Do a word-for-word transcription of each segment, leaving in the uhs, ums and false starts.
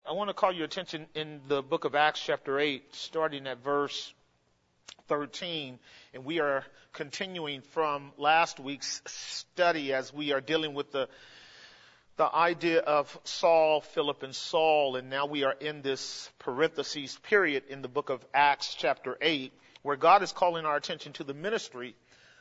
I want to call your attention in the book of Acts chapter eight, starting at verse thirteen. And we are continuing from last week's study as we are dealing with the the idea of Saul, Philip, and Saul. And now we are in this parentheses period in the book of Acts chapter eight, where God is calling our attention to the ministry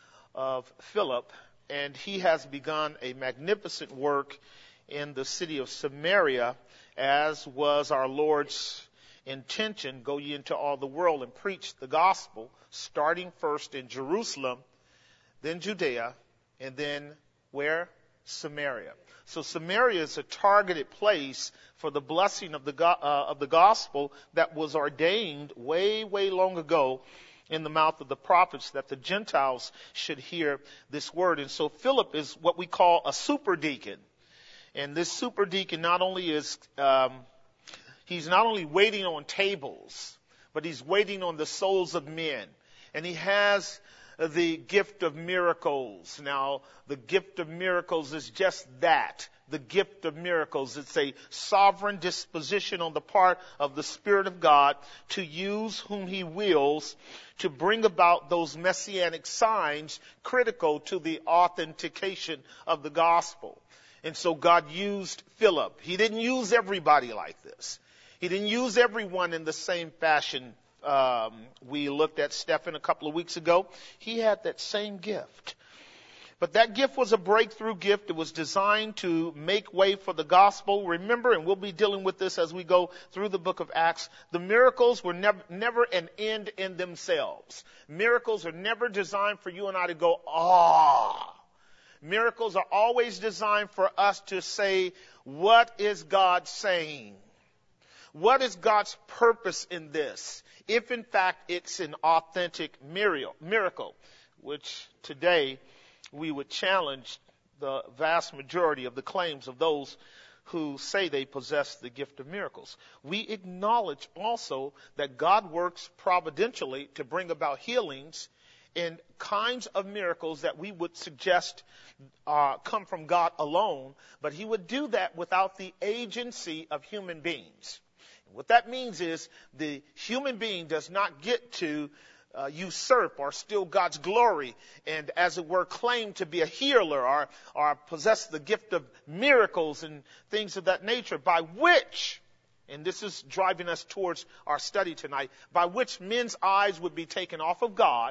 of Philip. And he has begun a magnificent work in the city of Samaria, as was our Lord's intention. Go ye into all the world and preach the gospel, starting first in Jerusalem, then Judea, and then where? Samaria. So Samaria is a targeted place for the blessing of the go- uh, of the gospel that was ordained way, way long ago in the mouth of the prophets, that the Gentiles should hear this word. And so Philip is what we call a super deacon. And this super deacon not only is, um, he's not only waiting on tables, but he's waiting on the souls of men. And he has the gift of miracles. Now, the gift of miracles is just that. The gift of miracles. It's a sovereign disposition on the part of the Spirit of God to use whom he wills to bring about those messianic signs critical to the authentication of the gospel. And so God used Philip. He didn't use everybody like this. He didn't use everyone in the same fashion. Um, we looked at Stephen a couple of weeks ago. He had that same gift. But that gift was a breakthrough gift. It was designed to make way for the gospel. Remember, and we'll be dealing with this as we go through the book of Acts, the miracles were never, never an end in themselves. Miracles are never designed for you and I to go, ah. Miracles are always designed for us to say, what is God saying? What is God's purpose in this? If in fact it's an authentic miracle, which today we would challenge the vast majority of the claims of those who say they possess the gift of miracles. We acknowledge also that God works providentially to bring about healings and kinds of miracles that we would suggest uh, come from God alone, but he would do that without the agency of human beings. What that means is the human being does not get to uh, usurp or steal God's glory and, as it were, claim to be a healer or, or possess the gift of miracles and things of that nature, by which, and this is driving us towards our study tonight, by which men's eyes would be taken off of God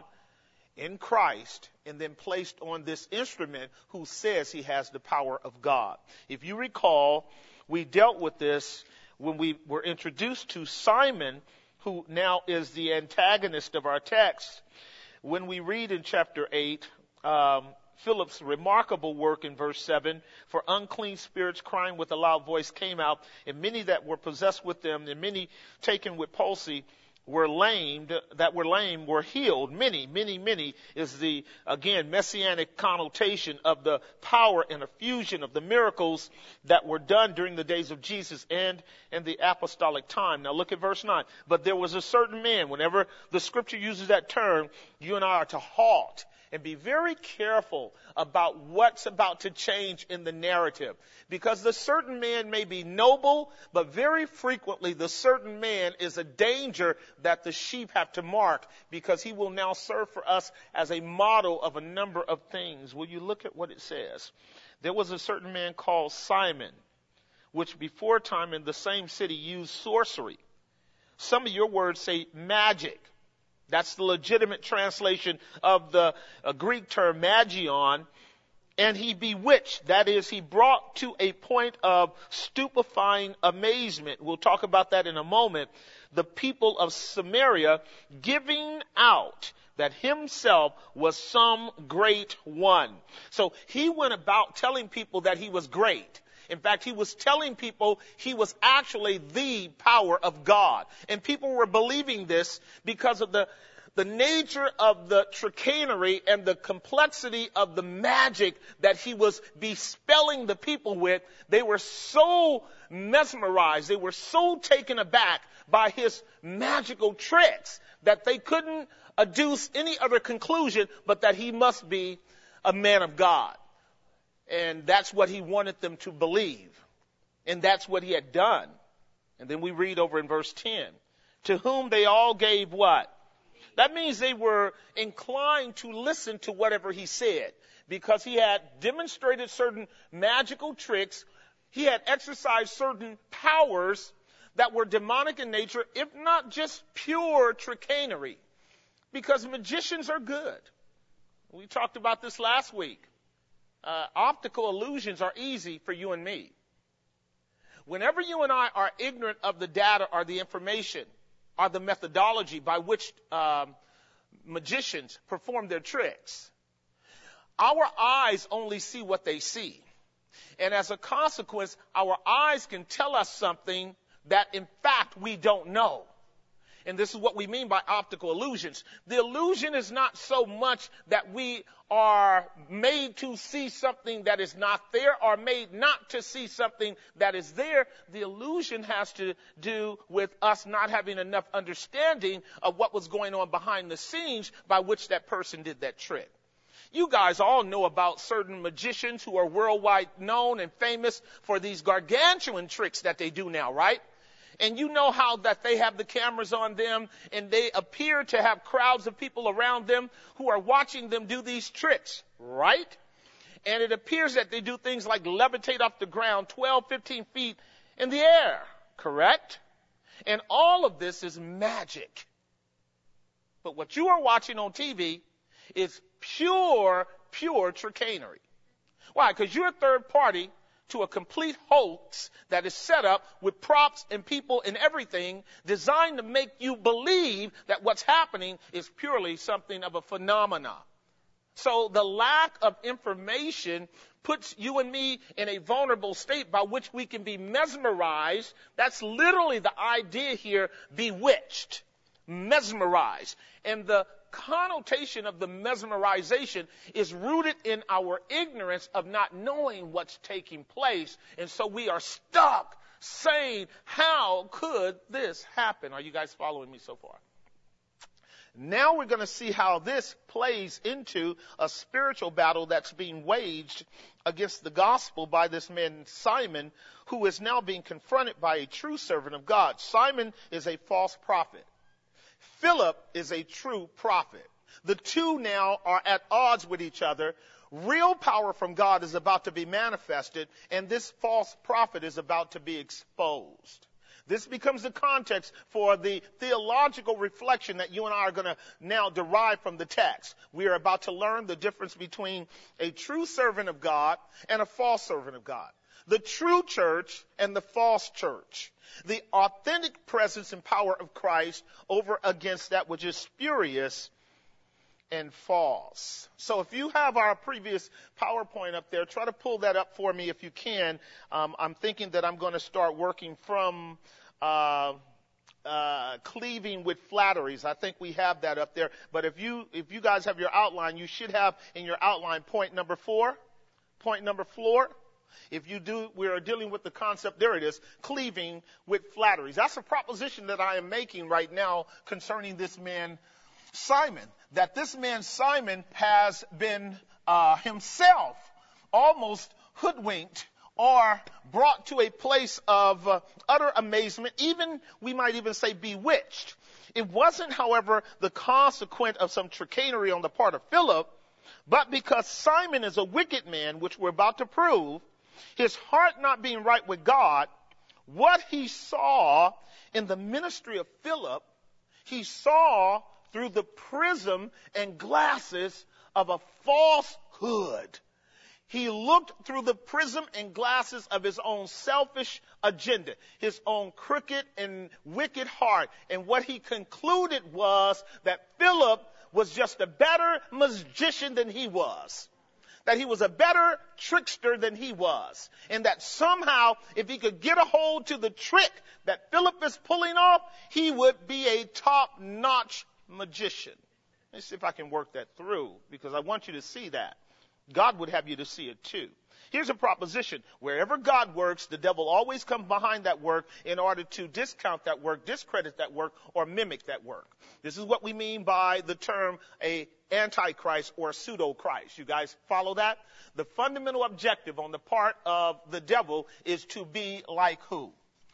in Christ and then placed on this instrument who says he has the power of God. If you recall, we dealt with this when we were introduced to Simon, who now is the antagonist of our text. When we read in chapter eight, um, Philip's remarkable work in verse seven, for unclean spirits crying with a loud voice came out, and many that were possessed with them, and many taken with palsy, were lamed, that were lame were healed. Many, many, many is the, again, messianic connotation of the power and effusion of the miracles that were done during the days of Jesus and in the apostolic time. Now look at verse nine. But there was a certain man. Whenever the scripture uses that term, you and I are to halt and be very careful about what's about to change in the narrative. Because the certain man may be noble, but very frequently the certain man is a danger that the sheep have to mark, because he will now serve for us as a model of a number of things. Will you look at what it says? There was a certain man called Simon, which before time in the same city used sorcery. Some of your words say magic. That's the legitimate translation of the uh, Greek term magion. And he bewitched, that is, he brought to a point of stupefying amazement. We'll talk about that in a moment. The people of Samaria, giving out that himself was some great one. So he went about telling people that he was great. In fact, he was telling people he was actually the power of God. And people were believing this because of the, the nature of the chicanery and the complexity of the magic that he was bespelling the people with. They were so mesmerized, they were so taken aback by his magical tricks that they couldn't adduce any other conclusion but that he must be a man of God. And that's what he wanted them to believe. And that's what he had done. And then we read over in verse ten, to whom they all gave what? That means they were inclined to listen to whatever he said, because he had demonstrated certain magical tricks. He had exercised certain powers that were demonic in nature, if not just pure chicanery, because magicians are good. We talked about this last week. Uh, optical illusions are easy for you and me. Whenever you and I are ignorant of the data or the information or the methodology by which um, magicians perform their tricks, our eyes only see what they see. And as a consequence, our eyes can tell us something that, in fact, we don't know. And this is what we mean by optical illusions. The illusion is not so much that we are made to see something that is not there or made not to see something that is there. The illusion has to do with us not having enough understanding of what was going on behind the scenes by which that person did that trick. You guys all know about certain magicians who are worldwide known and famous for these gargantuan tricks that they do now, right? And you know how that they have the cameras on them and they appear to have crowds of people around them who are watching them do these tricks, right? And it appears that they do things like levitate off the ground twelve, fifteen feet in the air, correct? And all of this is magic. But what you are watching on T V is pure, pure chicanery. Why? Because you're a third party to a complete hoax that is set up with props and people and everything designed to make you believe that what's happening is purely something of a phenomena. So the lack of information puts you and me in a vulnerable state by which we can be mesmerized. That's literally the idea here, bewitched, mesmerized. And the connotation of the mesmerization is rooted in our ignorance of not knowing what's taking place. And so we are stuck saying, how could this happen? Are you guys following me so far? Now we're going to see how this plays into a spiritual battle that's being waged against the gospel by this man Simon, who is now being confronted by a true servant of God. Simon is a false prophet. Philip is a true prophet. The two now are at odds with each other. Real power from God is about to be manifested, and this false prophet is about to be exposed. This becomes the context for the theological reflection that you and I are going to now derive from the text. We are about to learn the difference between a true servant of God and a false servant of God. The true church and the false church. The authentic presence and power of Christ over against that which is spurious and false. So if you have our previous PowerPoint up there, try to pull that up for me if you can. Um, I'm thinking that I'm going to start working from uh, uh, cleaving with flatteries. I think we have that up there. But if you if you guys have your outline, you should have in your outline point number four. Point number four. If you do, we are dealing with the concept, there it is, cleaving with flatteries. That's a proposition that I am making right now concerning this man, Simon. That this man, Simon, has been uh, himself almost hoodwinked or brought to a place of uh, utter amazement, even, we might even say, bewitched. It wasn't, however, the consequence of some chicanery on the part of Philip, but because Simon is a wicked man, which we're about to prove, his heart not being right with God, what he saw in the ministry of Philip, he saw through the prism and glasses of a falsehood. He looked through the prism and glasses of his own selfish agenda, his own crooked and wicked heart. And what he concluded was that Philip was just a better magician than he was. That he was a better trickster than he was. And that somehow, if he could get a hold to the trick that Philip is pulling off, he would be a top-notch magician. Let me see if I can work that through, because I want you to see that. God would have you to see it too. Here's a proposition. Wherever God works, the devil always comes behind that work in order to discount that work, discredit that work, or mimic that work. This is what we mean by the term a antichrist or pseudo-Christ. You guys follow that? The fundamental objective on the part of the devil is to be like who?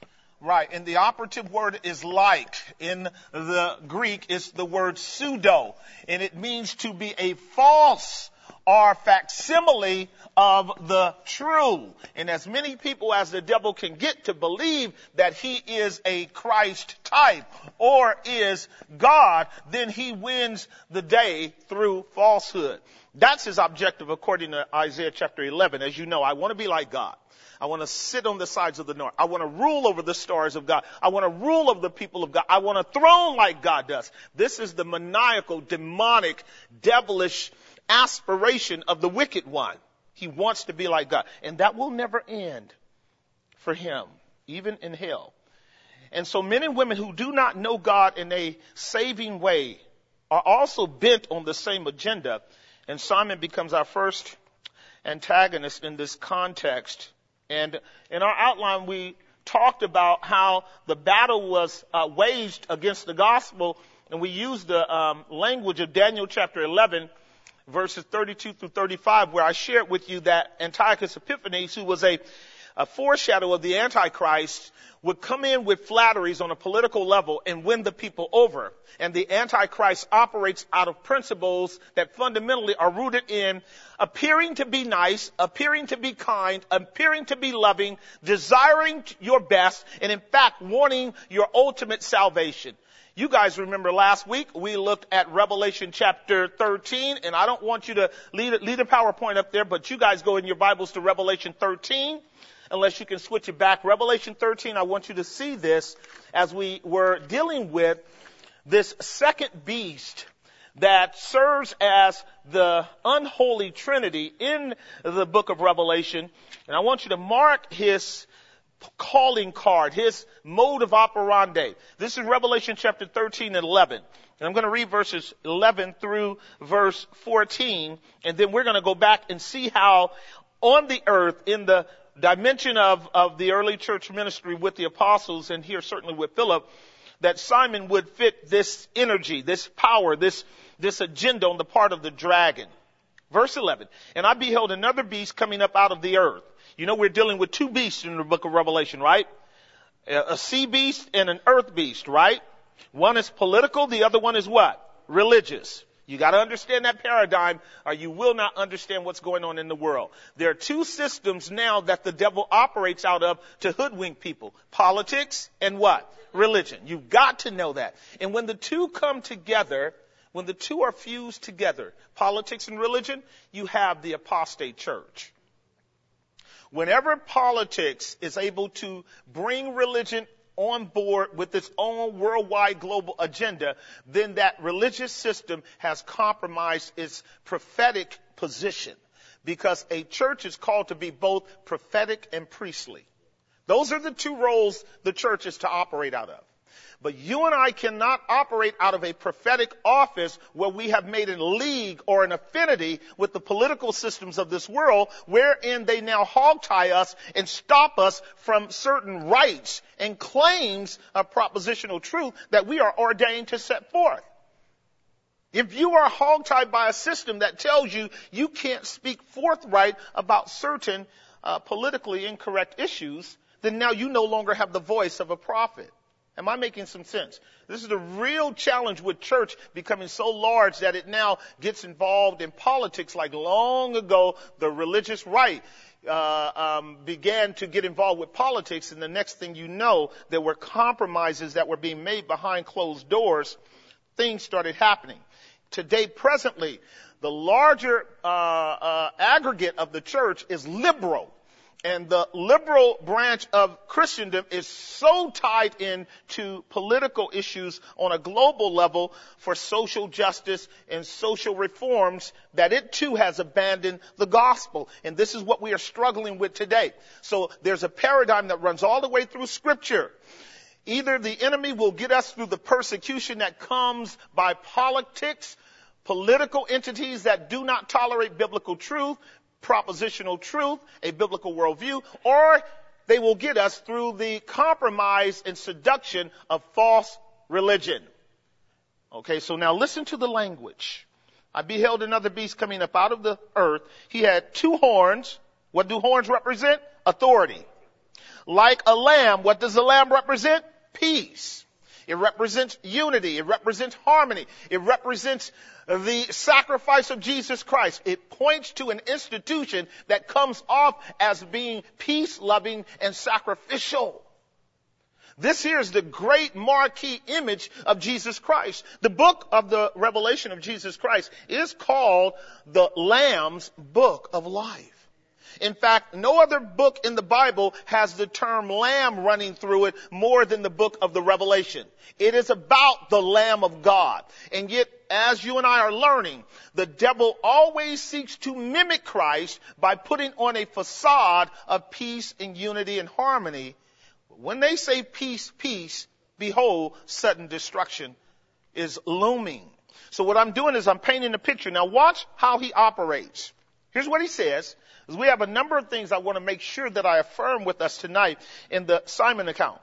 Right, and the operative word is like. In the Greek, it's the word pseudo, and it means to be a false or facsimile of the true. And as many people as the devil can get to believe that he is a Christ type or is God, then he wins the day through falsehood. That's his objective according to Isaiah chapter eleven. As you know, I want to be like God. I want to sit on the sides of the north. I want to rule over the stars of God. I want to rule over the people of God. I want to throne like God does. This is the maniacal, demonic, devilish aspiration of the wicked one. He wants to be like God. And that will never end for him, even in hell. And so men and women who do not know God in a saving way are also bent on the same agenda. And Simon becomes our first antagonist in this context. And in our outline, we talked about how the battle was uh, waged against the gospel, and we used the um, language of Daniel chapter eleven, verses thirty-two through thirty-five, where I shared with you that Antiochus Epiphanes, who was a, a foreshadow of the Antichrist, would come in with flatteries on a political level and win the people over. And the Antichrist operates out of principles that fundamentally are rooted in appearing to be nice, appearing to be kind, appearing to be loving, desiring your best, and in fact wanting your ultimate salvation. You guys remember last week we looked at Revelation chapter thirteen, and I don't want you to lead, lead a PowerPoint up there, but you guys go in your Bibles to Revelation thirteen. Unless you can switch it back. Revelation thirteen, I want you to see this as we were dealing with this second beast that serves as the unholy trinity in the book of Revelation. And I want you to mark his calling card, his mode of operandi. This is Revelation chapter thirteen and eleven. And I'm going to read verses eleven through verse fourteen. And then we're going to go back and see how on the earth, in the dimension of, of the early church ministry with the apostles, and here certainly with Philip, that Simon would fit this energy, this power, this, this agenda on the part of the dragon. Verse eleven, and I beheld another beast coming up out of the earth. You know, we're dealing with two beasts in the book of Revelation, right? A sea beast and an earth beast, right? One is political, the other one is what? Religious. You got to understand that paradigm, or you will not understand what's going on in the world. There are two systems now that the devil operates out of to hoodwink people. Politics and what? Religion. You've got to know that. And when the two come together, when the two are fused together, politics and religion, you have the apostate church. Whenever politics is able to bring religion on board with its own worldwide global agenda, then that religious system has compromised its prophetic position, because a church is called to be both prophetic and priestly. Those are the two roles the church is to operate out of. But you and I cannot operate out of a prophetic office where we have made a league or an affinity with the political systems of this world, wherein they now hogtie us and stop us from certain rights and claims of propositional truth that we are ordained to set forth. If you are hogtied by a system that tells you you can't speak forthright about certain uh, politically incorrect issues, then now you no longer have the voice of a prophet. Am I making some sense? This is a real challenge with church becoming so large that it now gets involved in politics, like long ago the religious right uh, um, began to get involved with politics, and the next thing you know, there were compromises that were being made behind closed doors. Things started happening. Today, presently, the larger uh, uh, aggregate of the church is liberal. And the liberal branch of Christendom is so tied into political issues on a global level for social justice and social reforms that it too has abandoned the gospel. And this is what we are struggling with today. So there's a paradigm that runs all the way through Scripture. Either the enemy will get us through the persecution that comes by politics, political entities that do not tolerate biblical truth, propositional truth, a biblical worldview, or they will get us through the compromise and seduction of false religion. Okay, so now listen to the language. I beheld another beast coming up out of the earth. He had two horns. What do horns represent? Authority. Like a lamb, what does the lamb represent? Peace. It represents unity. It represents harmony. It represents the sacrifice of Jesus Christ. It points to an institution that comes off as being peace-loving and sacrificial. This here is the great marquee image of Jesus Christ. The book of the Revelation of Jesus Christ is called the Lamb's Book of Life. In fact, no other book in the Bible has the term lamb running through it more than the book of the Revelation. It is about the Lamb of God. And yet, as you and I are learning, the devil always seeks to mimic Christ by putting on a facade of peace and unity and harmony. When they say peace, peace, behold, sudden destruction is looming. So what I'm doing is I'm painting a picture. Now watch how he operates. Here's what he says. We have a number of things I want to make sure that I affirm with us tonight in the Simon account.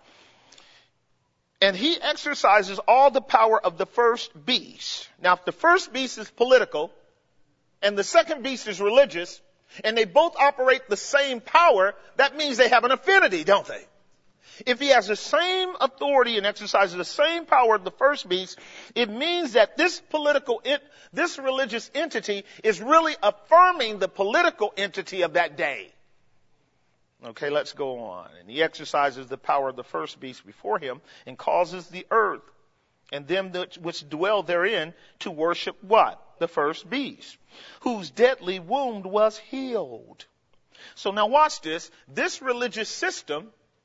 And he exercises all the power of the first beast. Now, if the first beast is political and the second beast is religious, and they both operate the same power, that means they have an affinity, don't they? If he has the same authority and exercises the same power of the first beast, it means that this political, this religious entity is really affirming the political entity of that day. Okay, let's go on. And he exercises the power of the first beast before him and causes the earth and them that, which dwell therein to worship what? The first beast, whose deadly wound was healed. So now watch this. This religious system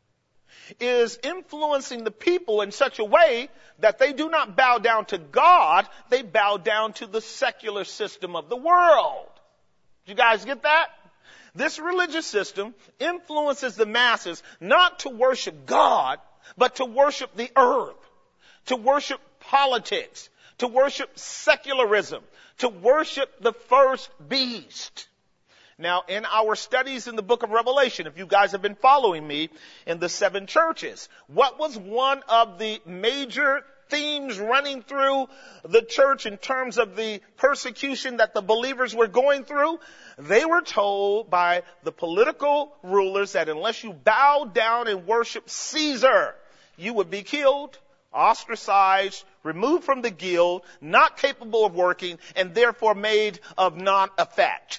is influencing the people in such a way that they do not bow down to God, they bow down to the secular system of the world. Did you guys get that? This religious system influences the masses not to worship God, but to worship the earth, to worship politics, to worship secularism, to worship the first beast. Now, in our studies in the book of Revelation, if you guys have been following me in the seven churches, what was one of the major themes running through the church in terms of the persecution that the believers were going through? They were told by the political rulers that unless you bow down and worship Caesar, you would be killed, ostracized, removed from the guild, not capable of working, and therefore made of non-effect.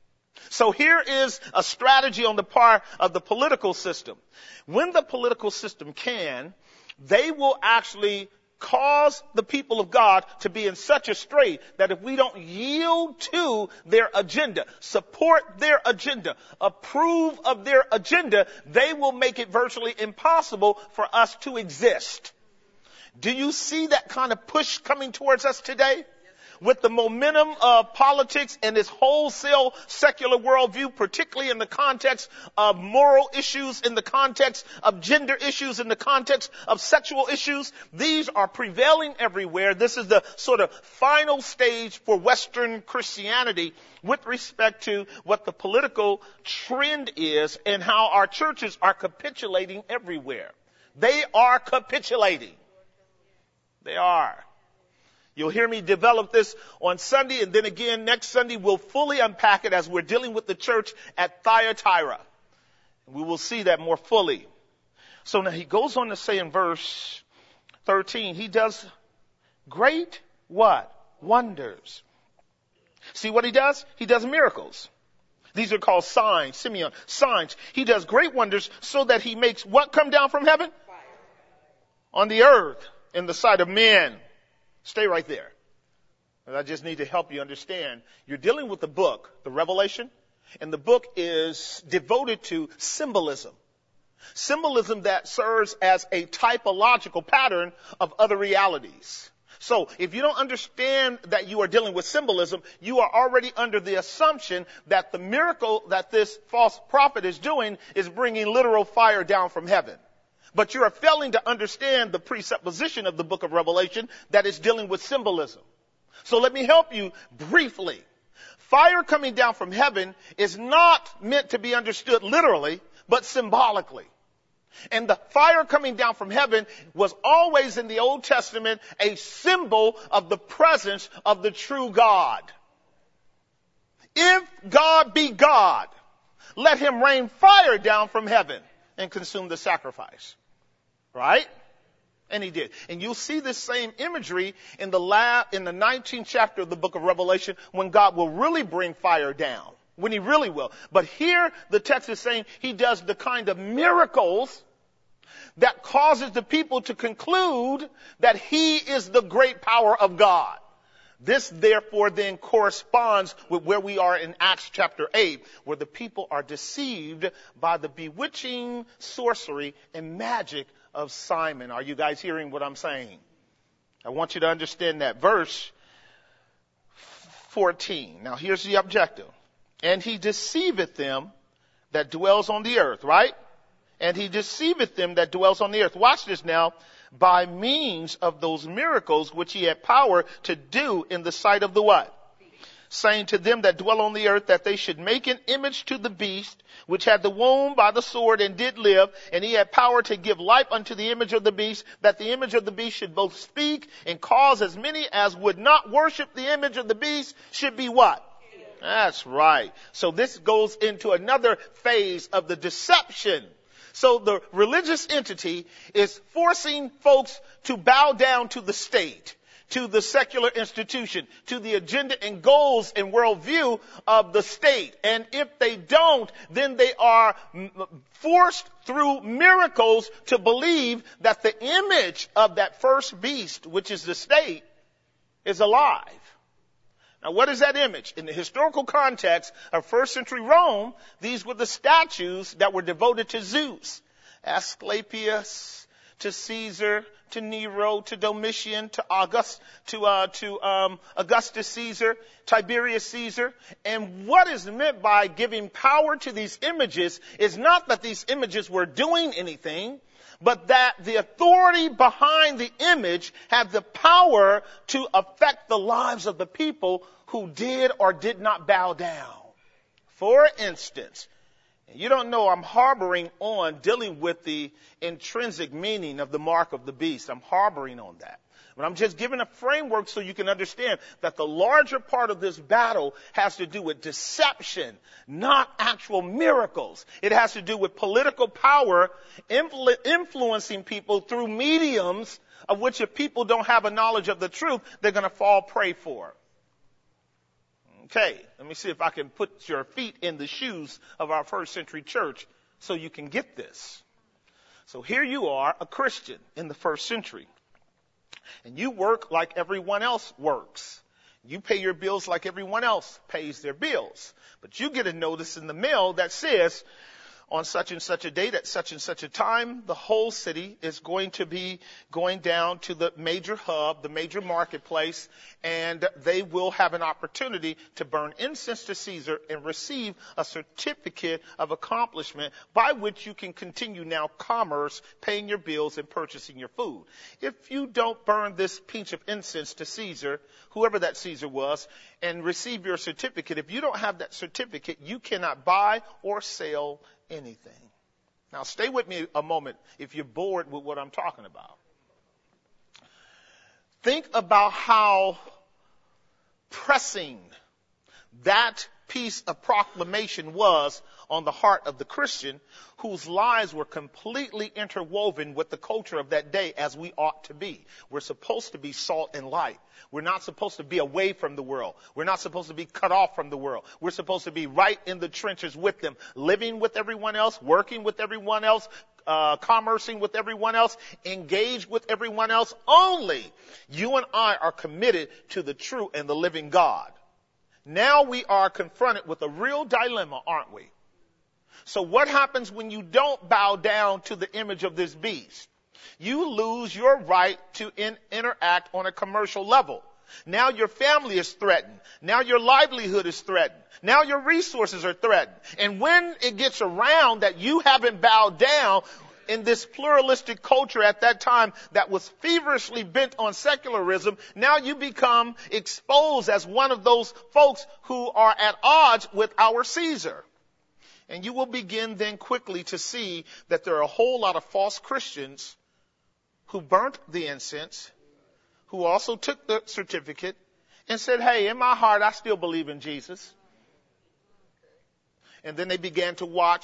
So here is a strategy on the part of the political system. When the political system can, they will actually cause the people of God to be in such a strait that if we don't yield to their agenda, support their agenda, approve of their agenda, they will make it virtually impossible for us to exist. Do you see that kind of push coming towards us today? With the momentum of politics and this wholesale secular worldview, particularly in the context of moral issues, in the context of gender issues, in the context of sexual issues, these are prevailing everywhere. This is the sort of final stage for Western Christianity with respect to what the political trend is and how our churches are capitulating everywhere. They are capitulating. They are. You'll hear me develop this on Sunday, and then again next Sunday we'll fully unpack it as we're dealing with the church at Thyatira. We will see that more fully. So now he goes on to say in verse thirteen, he does great what? Wonders. See what he does? He does miracles. These are called signs, Simeon, signs. He does great wonders so that he makes what come down from heaven? Fire. On the earth in the sight of men. Stay right there. And I just need to help you understand. You're dealing with the book, the Revelation, and the book is devoted to symbolism. Symbolism that serves as a typological pattern of other realities. So if you don't understand that you are dealing with symbolism, you are already under the assumption that the miracle that this false prophet is doing is bringing literal fire down from heaven. But you are failing to understand the presupposition of the book of Revelation that is dealing with symbolism. So let me help you briefly. Fire coming down from heaven is not meant to be understood literally, but symbolically. And the fire coming down from heaven was always in the Old Testament a symbol of the presence of the true God. If God be God, let him rain fire down from heaven and consume the sacrifice. Right? And he did. And you'll see this same imagery in the la- in the nineteenth chapter of the book of Revelation, when God will really bring fire down. When he really will. But here the text is saying he does the kind of miracles that causes the people to conclude that he is the great power of God. This therefore then corresponds with where we are in Acts chapter eight, where the people are deceived by the bewitching sorcery and magic of Simon. Are you guys hearing what I'm saying? I want you to understand that. Verse fourteen. Now here's the objective. And he deceiveth them that dwells on the earth, right? And he deceiveth them that dwells on the earth. Watch this now. By means of those miracles which he had power to do in the sight of the what? Saying to them that dwell on the earth that they should make an image to the beast, which had the wound by the sword and did live, and he had power to give life unto the image of the beast, that the image of the beast should both speak and cause as many as would not worship the image of the beast should be what? That's right. So this goes into another phase of the deception. So the religious entity is forcing folks to bow down to the state, to the secular institution, to the agenda and goals and worldview of the state. And if they don't, then they are forced through miracles to believe that the image of that first beast, which is the state, is alive. Now, what is that image? In the historical context of first century Rome, these were the statues that were devoted to Zeus, Asclepius, to Caesar, to Nero, to Domitian, to August, to uh, to um, Augustus Caesar, Tiberius Caesar. And what is meant by giving power to these images is not that these images were doing anything, but that the authority behind the image had the power to affect the lives of the people who did or did not bow down. For instance, you don't know I'm harboring on dealing with the intrinsic meaning of the mark of the beast. I'm harboring on that. But I'm just giving a framework so you can understand that the larger part of this battle has to do with deception, not actual miracles. It has to do with political power influ- influencing people through mediums of which if people don't have a knowledge of the truth, they're going to fall prey for. Okay, let me see if I can put your feet in the shoes of our first century church so you can get this. So here you are, a Christian in the first century. And you work like everyone else works. You pay your bills like everyone else pays their bills. But you get a notice in the mail that says, on such and such a date at such and such a time, the whole city is going to be going down to the major hub, the major marketplace, and they will have an opportunity to burn incense to Caesar and receive a certificate of accomplishment by which you can continue now commerce, paying your bills and purchasing your food. If you don't burn this pinch of incense to Caesar, whoever that Caesar was, and receive your certificate, if you don't have that certificate, you cannot buy or sell anything. Now stay with me a moment if you're bored with what I'm talking about. Think about how pressing that piece of proclamation was on the heart of the Christian, whose lives were completely interwoven with the culture of that day, as we ought to be. We're supposed to be salt and light. We're not supposed to be away from the world. We're not supposed to be cut off from the world. We're supposed to be right in the trenches with them, living with everyone else, working with everyone else, uh, commercing with everyone else, engaged with everyone else. Only you and I are committed to the true and the living God. Now we are confronted with a real dilemma, aren't we? So what happens when you don't bow down to the image of this beast? You lose your right to in- interact on a commercial level. Now your family is threatened. Now your livelihood is threatened. Now your resources are threatened. And when it gets around that you haven't bowed down in this pluralistic culture at that time that was feverishly bent on secularism, now you become exposed as one of those folks who are at odds with our Caesar. And you will begin then quickly to see that there are a whole lot of false Christians who burnt the incense, who also took the certificate and said, hey, in my heart, I still believe in Jesus. And then they began to watch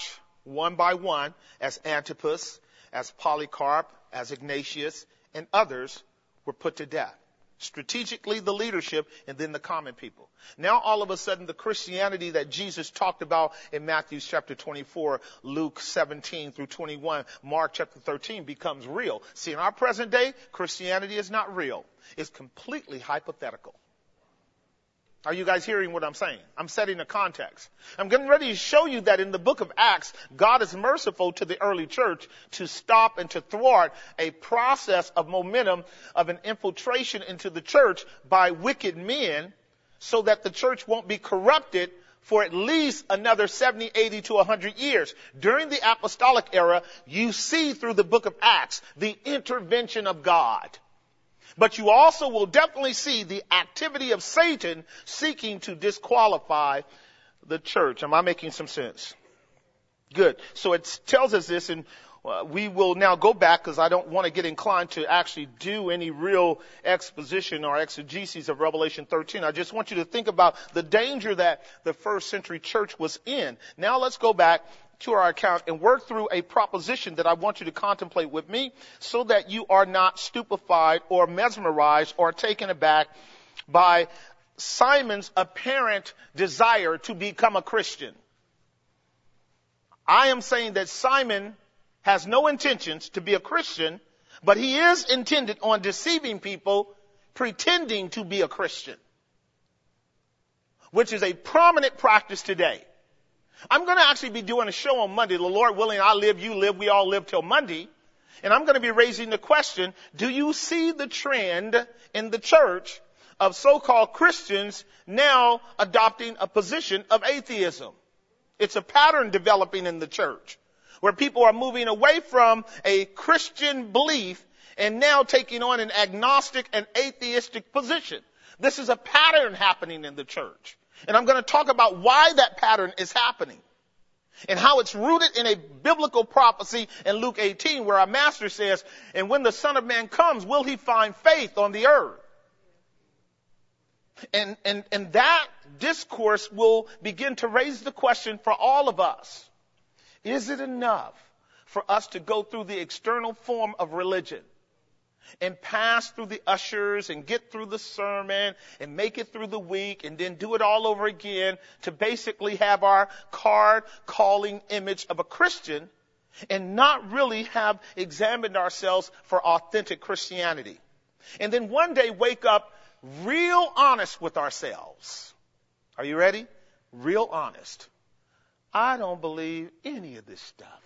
one by one, as Antipas, as Polycarp, as Ignatius, and others were put to death. Strategically, the leadership, and then the common people. Now, all of a sudden, the Christianity that Jesus talked about in Matthew chapter twenty-four, Luke seventeen through twenty-one, Mark chapter thirteen becomes real. See, in our present day, Christianity is not real. It's completely hypothetical. Are you guys hearing what I'm saying? I'm setting a context. I'm getting ready to show you that in the book of Acts, God is merciful to the early church to stop and to thwart a process of momentum of an infiltration into the church by wicked men so that the church won't be corrupted for at least another seventy, eighty to one hundred years. During the apostolic era, you see through the book of Acts the intervention of God. But you also will definitely see the activity of Satan seeking to disqualify the church. Am I making some sense? Good. So it tells us this, and uh, we will now go back because I don't want to get inclined to actually do any real exposition or exegesis of Revelation thirteen. I just want you to think about the danger that the first century church was in. Now let's go back to our account and work through a proposition that I want you to contemplate with me so that you are not stupefied or mesmerized or taken aback by Simon's apparent desire to become a Christian. I am saying that Simon has no intentions to be a Christian, but he is intended on deceiving people pretending to be a Christian, which is a prominent practice today. I'm going to actually be doing a show on Monday. The Lord willing, I live, you live, we all live till Monday. And I'm going to be raising the question, do you see the trend in the church of so-called Christians now adopting a position of atheism? It's a pattern developing in the church where people are moving away from a Christian belief and now taking on an agnostic and atheistic position. This is a pattern happening in the church. And I'm going to talk about why that pattern is happening and how it's rooted in a biblical prophecy in Luke eighteen where our master says, and when the Son of Man comes, will he find faith on the earth? And, and, and that discourse will begin to raise the question for all of us. Is it enough for us to go through the external form of religion and pass through the ushers and get through the sermon and make it through the week and then do it all over again to basically have our card calling image of a Christian and not really have examined ourselves for authentic Christianity? And then one day wake up real honest with ourselves. Are you ready? Real honest. I don't believe any of this stuff.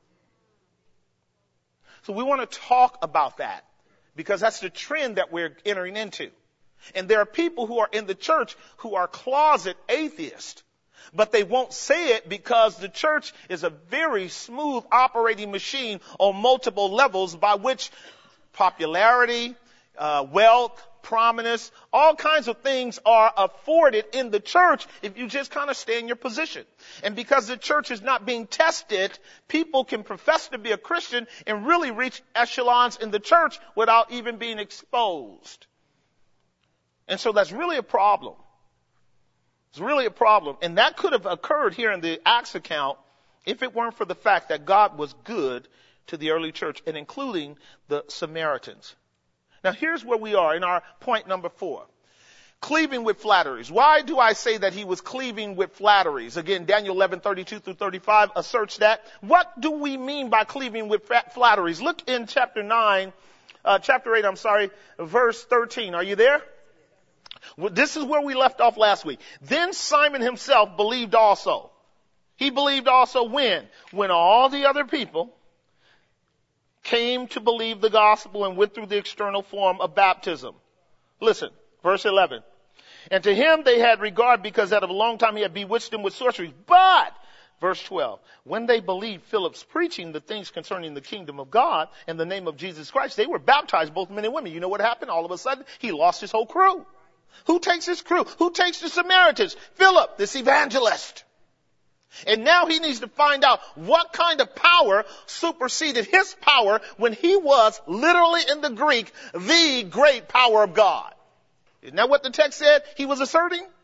So we want to talk about that, because that's the trend that we're entering into. And there are people who are in the church who are closet atheists, but they won't say it because the church is a very smooth operating machine on multiple levels by which popularity, uh, wealth, prominence, all kinds of things are afforded in the church if you just kind of stay in your position. And because the church is not being tested, people can profess to be a Christian and really reach echelons in the church without even being exposed. And so that's really a problem. It's really a problem. And that could have occurred here in the Acts account if it weren't for the fact that God was good to the early church, and including the Samaritans. Now, here's where we are in our point number four. Cleaving with flatteries. Why do I say that he was cleaving with flatteries? Again, Daniel eleven, thirty-two through thirty-five asserts that. What do we mean by cleaving with flatteries? Look in chapter nine, uh, chapter eight, I'm sorry, verse thirteen. Are you there? Well, this is where we left off last week. Then Simon himself believed also. He believed also when? When all the other people came to believe the gospel and went through the external form of baptism. Listen, verse eleven. And to him they had regard because that of a long time he had bewitched them with sorceries. But, verse twelve, when they believed Philip's preaching the things concerning the kingdom of God and the name of Jesus Christ, they were baptized, both men and women. You know what happened? All of a sudden, he lost his whole crew. Who takes his crew? Who takes the Samaritans? Philip, this evangelist. And now he needs to find out what kind of power superseded his power when he was literally in the Greek, the great power of God. Isn't that what the text said he was asserting?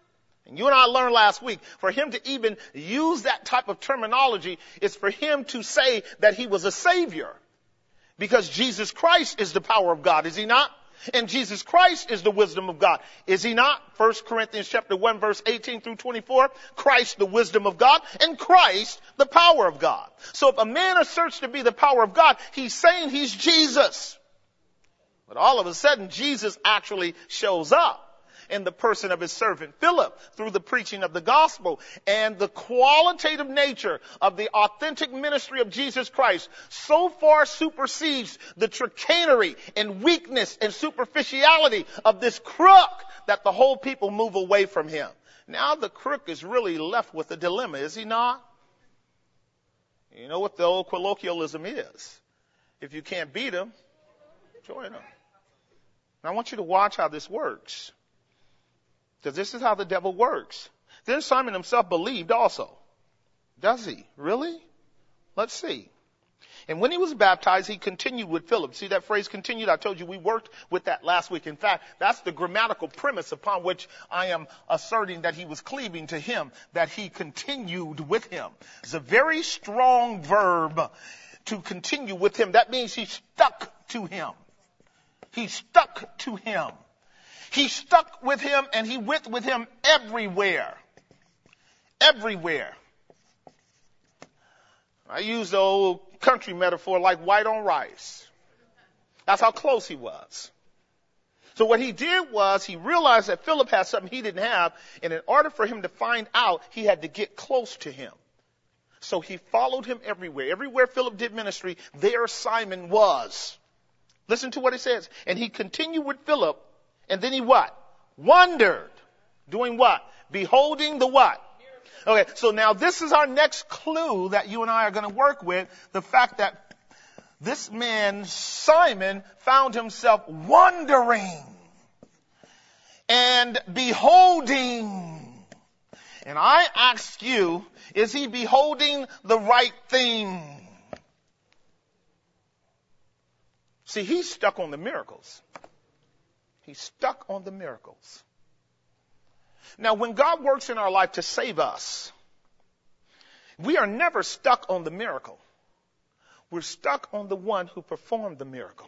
And you and I learned last week, for him to even use that type of terminology is for him to say that he was a savior. Because Jesus Christ is the power of God, is he not? And Jesus Christ is the wisdom of God, is he not? First Corinthians chapter one, verse eighteen through twenty-four, Christ the wisdom of God, and Christ the power of God. So if a man asserts to be the power of God, he's saying he's Jesus. But all of a sudden, Jesus actually shows up in the person of his servant Philip through the preaching of the gospel. And the qualitative nature of the authentic ministry of Jesus Christ so far supersedes the chicanery and weakness and superficiality of this crook that the whole people move away from him. Now the crook is really left with a dilemma, is he not? You know what the old colloquialism is. If you can't beat him, join him. Now I want you to watch how this works. Because this is how the devil works. Then Simon himself believed also. Does he? Really? Let's see. And when he was baptized, he continued with Philip. See that phrase continued? I told you we worked with that last week. In fact, that's the grammatical premise upon which I am asserting that he was cleaving to him, that he continued with him. It's a very strong verb to continue with him. That means he stuck to him. He stuck to him. He stuck with him and he went with him everywhere. Everywhere. I use the old country metaphor like white on rice. That's how close he was. So what he did was he realized that Philip had something he didn't have, and in order for him to find out, he had to get close to him. So he followed him everywhere. Everywhere Philip did ministry, there Simon was. Listen to what it says. And he continued with Philip. And then he what? Wondered. Doing what? Beholding the what? Okay, so now this is our next clue that you and I are going to work with. The fact that this man, Simon, found himself wondering and beholding. And I ask you, is he beholding the right thing? See, he's stuck on the miracles. He's stuck on the miracles. Now, when God works in our life to save us, we are never stuck on the miracle. We're stuck on the one who performed the miracle.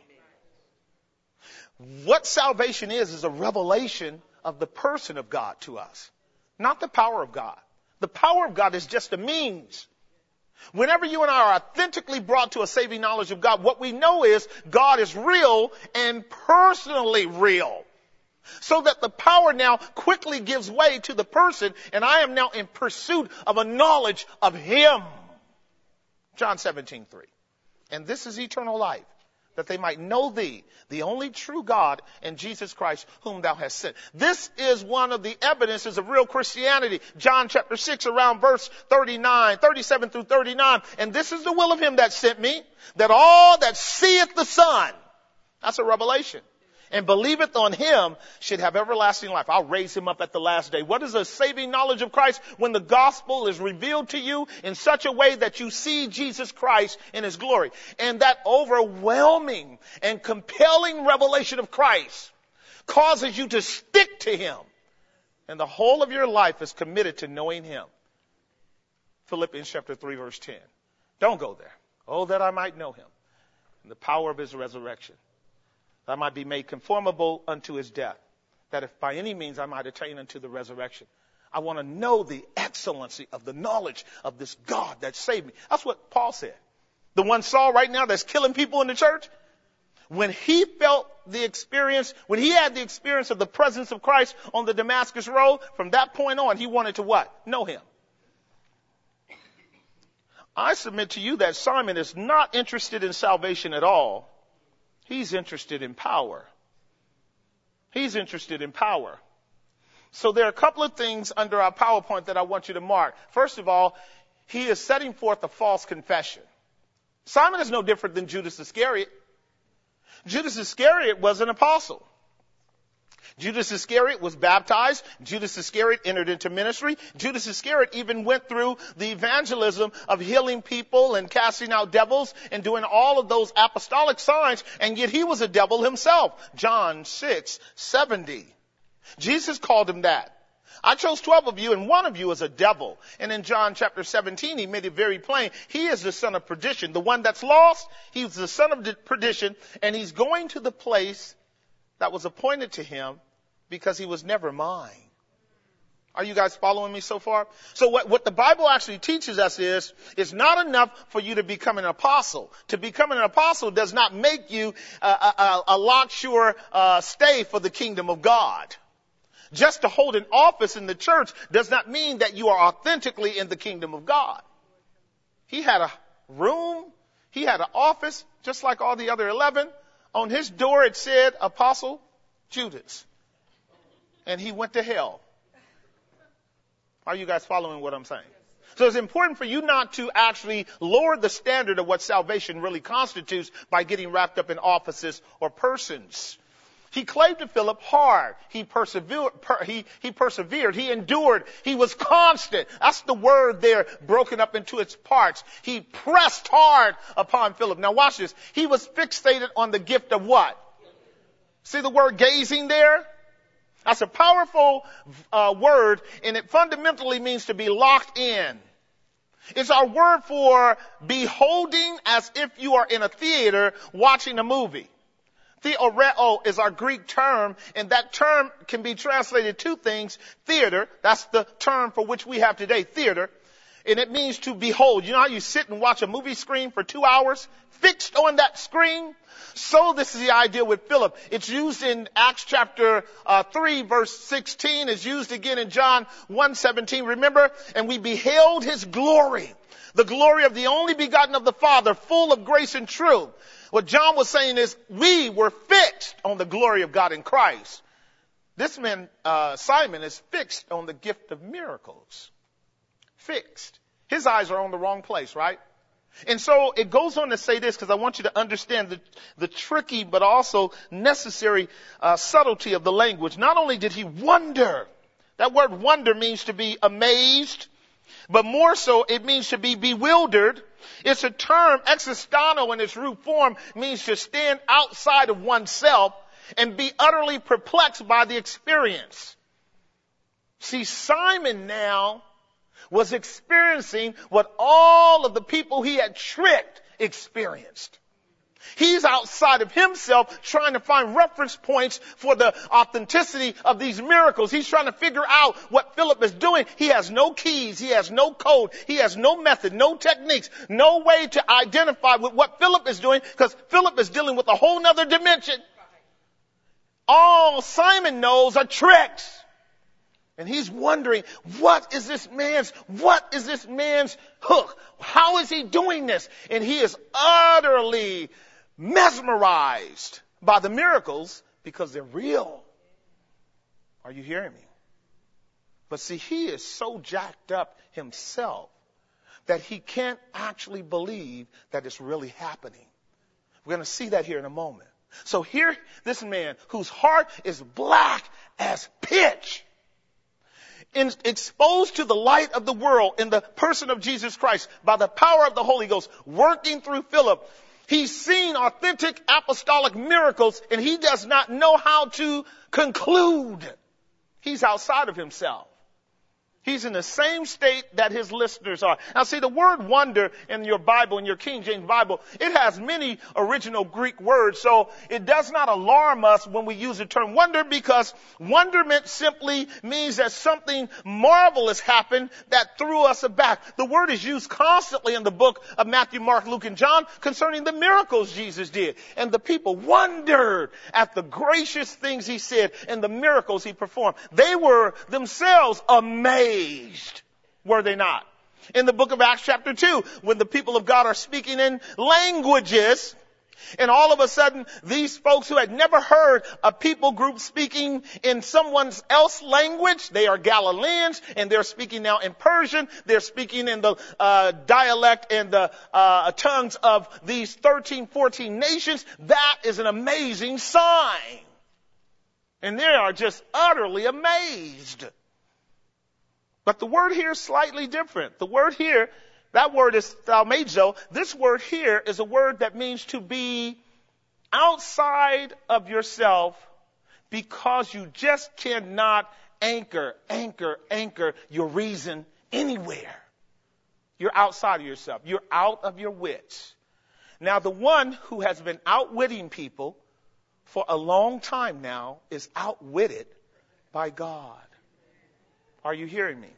What salvation is, is a revelation of the person of God to us, not the power of God. The power of God is just a means. Whenever you and I are authentically brought to a saving knowledge of God, what we know is God is real and personally real. So that the power now quickly gives way to the person, and I am now in pursuit of a knowledge of him. John seventeen three. And this is eternal life, that they might know thee, the only true God, and Jesus Christ, whom thou hast sent. This is one of the evidences of real Christianity. John chapter six, around verse thirty-nine, thirty-seven through thirty-nine. And this is the will of him that sent me, that all that seeth the Son, that's a revelation, and believeth on him should have everlasting life. I'll raise him up at the last day. What is a saving knowledge of Christ? When the gospel is revealed to you in such a way that you see Jesus Christ in his glory. And that overwhelming and compelling revelation of Christ causes you to stick to him. And the whole of your life is committed to knowing him. Philippians chapter three, verse ten. Don't go there. Oh, that I might know him and the power of his resurrection, that I might be made conformable unto his death, that if by any means I might attain unto the resurrection. I want to know the excellency of the knowledge of this God that saved me. That's what Paul said. The one Saul right now that's killing people in the church, when he felt the experience, when he had the experience of the presence of Christ on the Damascus Road, from that point on, he wanted to what? Know him. I submit to you that Simon is not interested in salvation at all. He's interested in power. He's interested in power. So there are a couple of things under our PowerPoint that I want you to mark. First of all, he is setting forth a false confession. Simon is no different than Judas Iscariot. Judas Iscariot was an apostle. Judas Iscariot was baptized. Judas Iscariot entered into ministry. Judas Iscariot even went through the evangelism of healing people and casting out devils and doing all of those apostolic signs, and yet he was a devil himself. John six seventy. Jesus called him that. I chose twelve of you, and one of you is a devil. And in John chapter seventeen, he made it very plain. He is the son of perdition. The one that's lost, he's the son of perdition, and he's going to the place that was appointed to him because he was never mine. Are you guys following me so far? So what, what the Bible actually teaches us is, it's not enough for you to become an apostle. To become an apostle does not make you a, a, a lock sure uh, stay for the kingdom of God. Just to hold an office in the church does not mean that you are authentically in the kingdom of God. He had a room. He had an office, just like all the other eleven. On his door it said, Apostle Judas. And he went to hell. Are you guys following what I'm saying? So it's important for you not to actually lower the standard of what salvation really constitutes by getting wrapped up in offices or persons. He clave to Philip hard. He persevered, per, he, he persevered. He endured. He was constant. That's the word there broken up into its parts. He pressed hard upon Philip. Now watch this. He was fixated on the gift of what? See the word gazing there? That's a powerful uh, word, and it fundamentally means to be locked in. It's our word for beholding as if you are in a theater watching a movie. Theoreo is our Greek term, and that term can be translated two things. Theater, that's the term for which we have today, theater. And it means to behold. You know how you sit and watch a movie screen for two hours, fixed on that screen? So this is the idea with Philip. It's used in Acts chapter uh, three, verse sixteen. It's used again in John one seventeen. Remember? And we beheld his glory, the glory of the only begotten of the Father, full of grace and truth. What John was saying is we were fixed on the glory of God in Christ. This man, uh, Simon, is fixed on the gift of miracles. Fixed. His eyes are on the wrong place, right? And so it goes on to say this because I want you to understand the, the tricky but also necessary uh, subtlety of the language. Not only did he wonder, that word wonder means to be amazed, but more so it means to be bewildered. It's a term, existano in its root form, means to stand outside of oneself and be utterly perplexed by the experience. See, Simon now was experiencing what all of the people he had tricked experienced. He's outside of himself trying to find reference points for the authenticity of these miracles. He's trying to figure out what Philip is doing. He has no keys. He has no code. He has no method, no techniques, no way to identify with what Philip is doing because Philip is dealing with a whole nother dimension. All Simon knows are tricks. And he's wondering, what is this man's, what is this man's hook? How is he doing this? And he is utterly mesmerized by the miracles because they're real. Are you hearing me? But see, he is so jacked up himself that he can't actually believe that it's really happening. We're going to see that here in a moment. So here, this man whose heart is black as pitch, In, exposed to the light of the world in the person of Jesus Christ by the power of the Holy Ghost working through Philip. He's seen authentic apostolic miracles and he does not know how to conclude. He's outside of himself. He's in the same state that his listeners are. Now see, the word wonder in your Bible, in your King James Bible, it has many original Greek words. So it does not alarm us when we use the term wonder because wonderment simply means that something marvelous happened that threw us aback. The word is used constantly in the book of Matthew, Mark, Luke, and John concerning the miracles Jesus did. And the people wondered at the gracious things he said and the miracles he performed. They were themselves amazed. Were they not? In the book of Acts chapter two, when the people of God are speaking in languages, and all of a sudden these folks who had never heard a people group speaking in someone else's language, they are Galileans, and they're speaking now in Persian, they're speaking in the uh, dialect and the uh, tongues of these thirteen, fourteen nations. That is an amazing sign. And they are just utterly amazed. But the word here is slightly different. The word here, that word is thaumazo. This word here is a word that means to be outside of yourself because you just cannot anchor, anchor, anchor your reason anywhere. You're outside of yourself. You're out of your wits. Now, the one who has been outwitting people for a long time now is outwitted by God. Are you hearing me?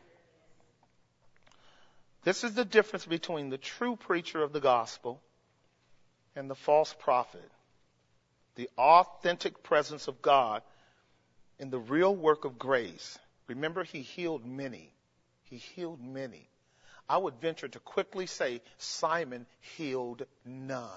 This is the difference between the true preacher of the gospel and the false prophet. The authentic presence of God in the real work of grace. Remember, he healed many. He healed many. I would venture to quickly say Simon healed none.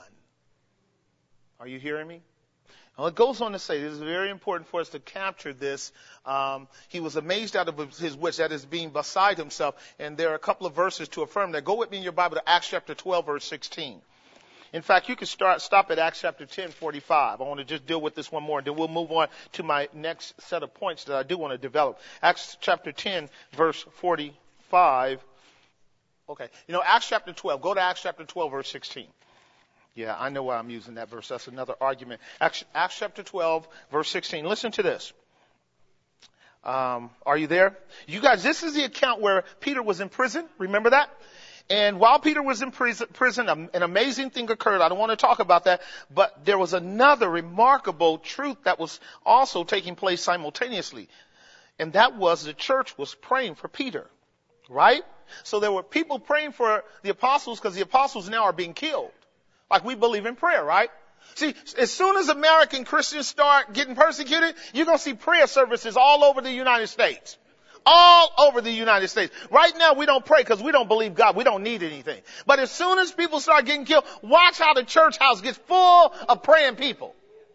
Are you hearing me? Well, it goes on to say, this is very important for us to capture this. Um, he was amazed out of his wits, that is being beside himself. And there are a couple of verses to affirm that. Go with me in your Bible to Acts chapter twelve, verse sixteen. In fact, you can start, stop at Acts chapter ten, forty-five. I want to just deal with this one more, and then we'll move on to my next set of points that I do want to develop. Acts chapter ten, verse forty-five. Okay. You know, Acts chapter twelve. Go to Acts chapter twelve, verse sixteen. Yeah, I know why I'm using that verse. That's another argument. Acts, Acts chapter twelve, verse sixteen. Listen to this. Um, are you there? You guys, this is the account where Peter was in prison. Remember that? And while Peter was in prison, prison, an amazing thing occurred. I don't want to talk about that, but there was another remarkable truth that was also taking place simultaneously. And that was the church was praying for Peter, right? So there were people praying for the apostles because the apostles now are being killed. Like we believe in prayer, right? See, as soon as American Christians start getting persecuted, you're going to see prayer services all over the United States. All over the United States. Right now, we don't pray because we don't believe God. We don't need anything. But as soon as people start getting killed, watch how the church house gets full of praying people.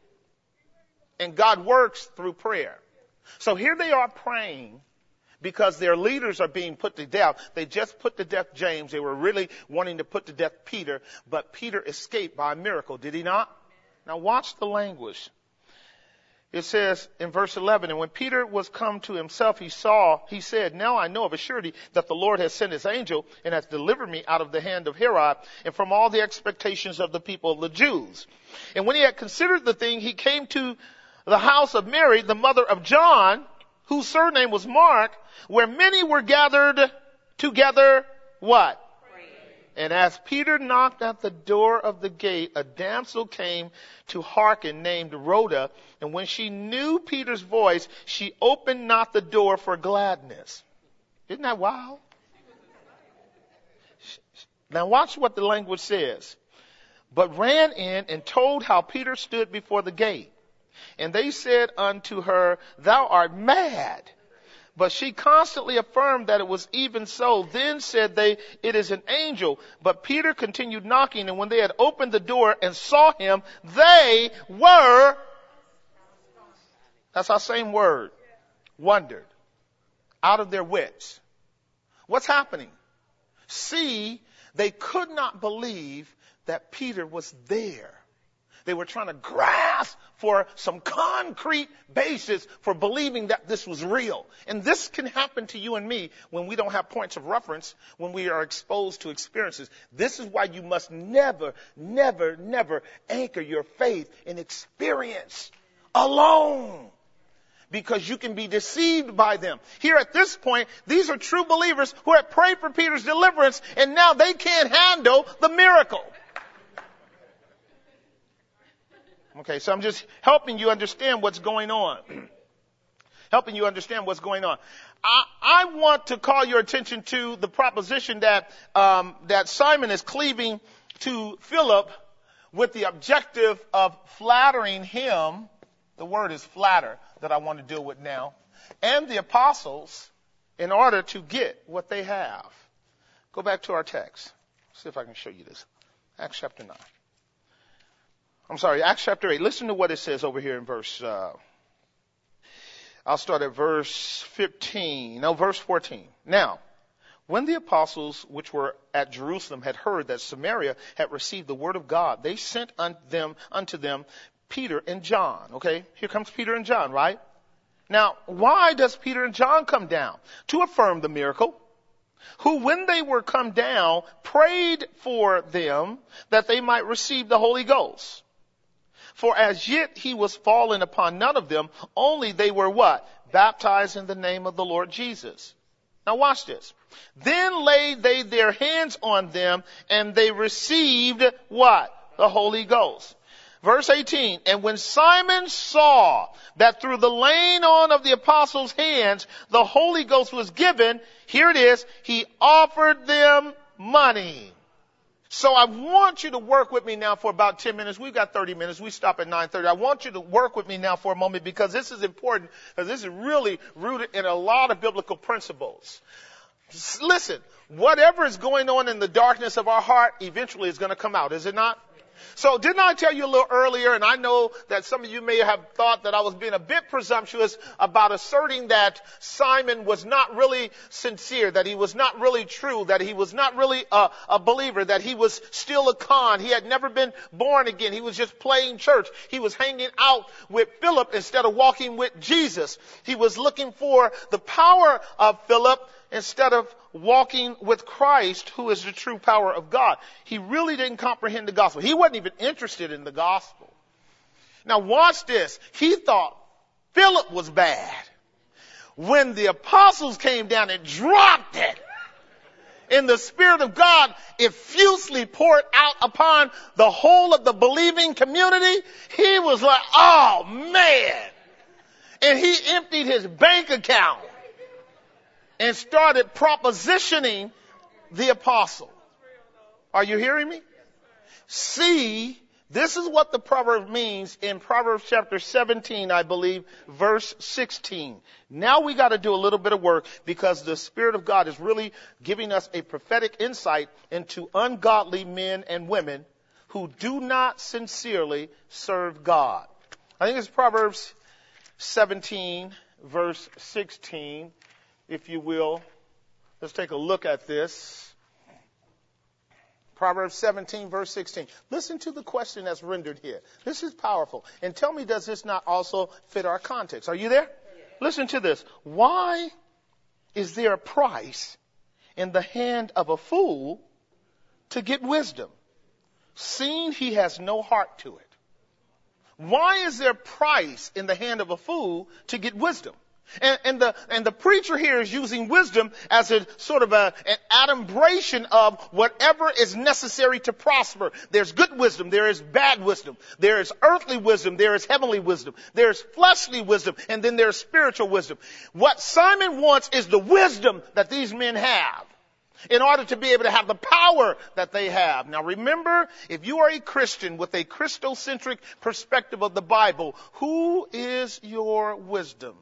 And God works through prayer. So here they are praying because their leaders are being put to death. They just put to death James. They were really wanting to put to death Peter. But Peter escaped by a miracle. Did he not? Now watch the language. It says in verse eleven, and when Peter was come to himself, he saw, he said, now I know of a surety that the Lord has sent his angel and has delivered me out of the hand of Herod and from all the expectations of the people of the Jews. And when he had considered the thing, he came to the house of Mary, the mother of John, whose surname was Mark, where many were gathered together, what? And as Peter knocked at the door of the gate, a damsel came to hearken named Rhoda. And when she knew Peter's voice, she opened not the door for gladness. Isn't that wild? Now watch what the language says. But ran in and told how Peter stood before the gate. And they said unto her, thou art mad. But she constantly affirmed that it was even so. Then said they, it is an angel. But Peter continued knocking, and when they had opened the door and saw him, they were, that's our same word, wondered, out of their wits. What's happening? See, they could not believe that Peter was there. They were trying to grasp for some concrete basis for believing that this was real. And this can happen to you and me when we don't have points of reference, when we are exposed to experiences. This is why you must never, never, never anchor your faith in experience alone. Because you can be deceived by them. Here at this point, these are true believers who had prayed for Peter's deliverance, and now they can't handle the miracle. Okay, so I'm just helping you understand what's going on. helping you understand what's going on. I, I want to call your attention to the proposition that um, that Simon is cleaving to Philip with the objective of flattering him. The word is flatter that I want to deal with now. And the apostles in order to get what they have. Go back to our text. See if I can show you this. Acts chapter nine. I'm sorry, Acts chapter eight. Listen to what it says over here in verse, uh, I'll start at verse fifteen. No, verse fourteen. Now, when the apostles which were at Jerusalem had heard that Samaria had received the word of God, they sent unto them, unto them Peter and John. Okay, here comes Peter and John, right? Now, why does Peter and John come down? To affirm the miracle. Who, when they were come down, prayed for them that they might receive the Holy Ghost. For as yet he was fallen upon none of them, only they were what? Baptized in the name of the Lord Jesus. Now watch this. Then laid they their hands on them, and they received what? The Holy Ghost. Verse eighteen, and when Simon saw that through the laying on of the apostles' hands the Holy Ghost was given, here it is, he offered them money. So I want you to work with me now for about ten minutes. We've got thirty minutes. We stop at nine thirty. I want you to work with me now for a moment because this is important, because this is really rooted in a lot of biblical principles. Listen, whatever is going on in the darkness of our heart eventually is going to come out, is it not? So didn't I tell you a little earlier, and I know that some of you may have thought that I was being a bit presumptuous about asserting that Simon was not really sincere, that he was not really true, that he was not really a, a believer, that he was still a con. He had never been born again. He was just playing church. He was hanging out with Philip instead of walking with Jesus. He was looking for the power of Philip instead of walking with Christ, who is the true power of God. He really didn't comprehend the gospel. He wasn't even interested in the gospel. Now watch this. He thought Philip was bad. When the apostles came down and dropped it, in the Spirit of God effusively poured out upon the whole of the believing community, he was like, oh man. And he emptied his bank account and started propositioning the apostle. Are you hearing me? See, this is what the proverb means in Proverbs chapter seventeen, I believe, verse sixteen. Now we got to do a little bit of work because the Spirit of God is really giving us a prophetic insight into ungodly men and women who do not sincerely serve God. I think it's Proverbs seventeen, verse sixteen. If you will, let's take a look at this. Proverbs seventeen, verse sixteen. Listen to the question that's rendered here. This is powerful. And tell me, does this not also fit our context? Are you there? Yes. Listen to this. Why is there a price in the hand of a fool to get wisdom, seeing he has no heart to it? Why is there a price in the hand of a fool to get wisdom? And, and the and the preacher here is using wisdom as a sort of a, an adumbration of whatever is necessary to prosper. There's good wisdom. There is bad wisdom. There is earthly wisdom. There is heavenly wisdom. There is fleshly wisdom. And then there's spiritual wisdom. What Simon wants is the wisdom that these men have in order to be able to have the power that they have. Now remember, if you are a Christian with a Christocentric perspective of the Bible, who is your wisdom?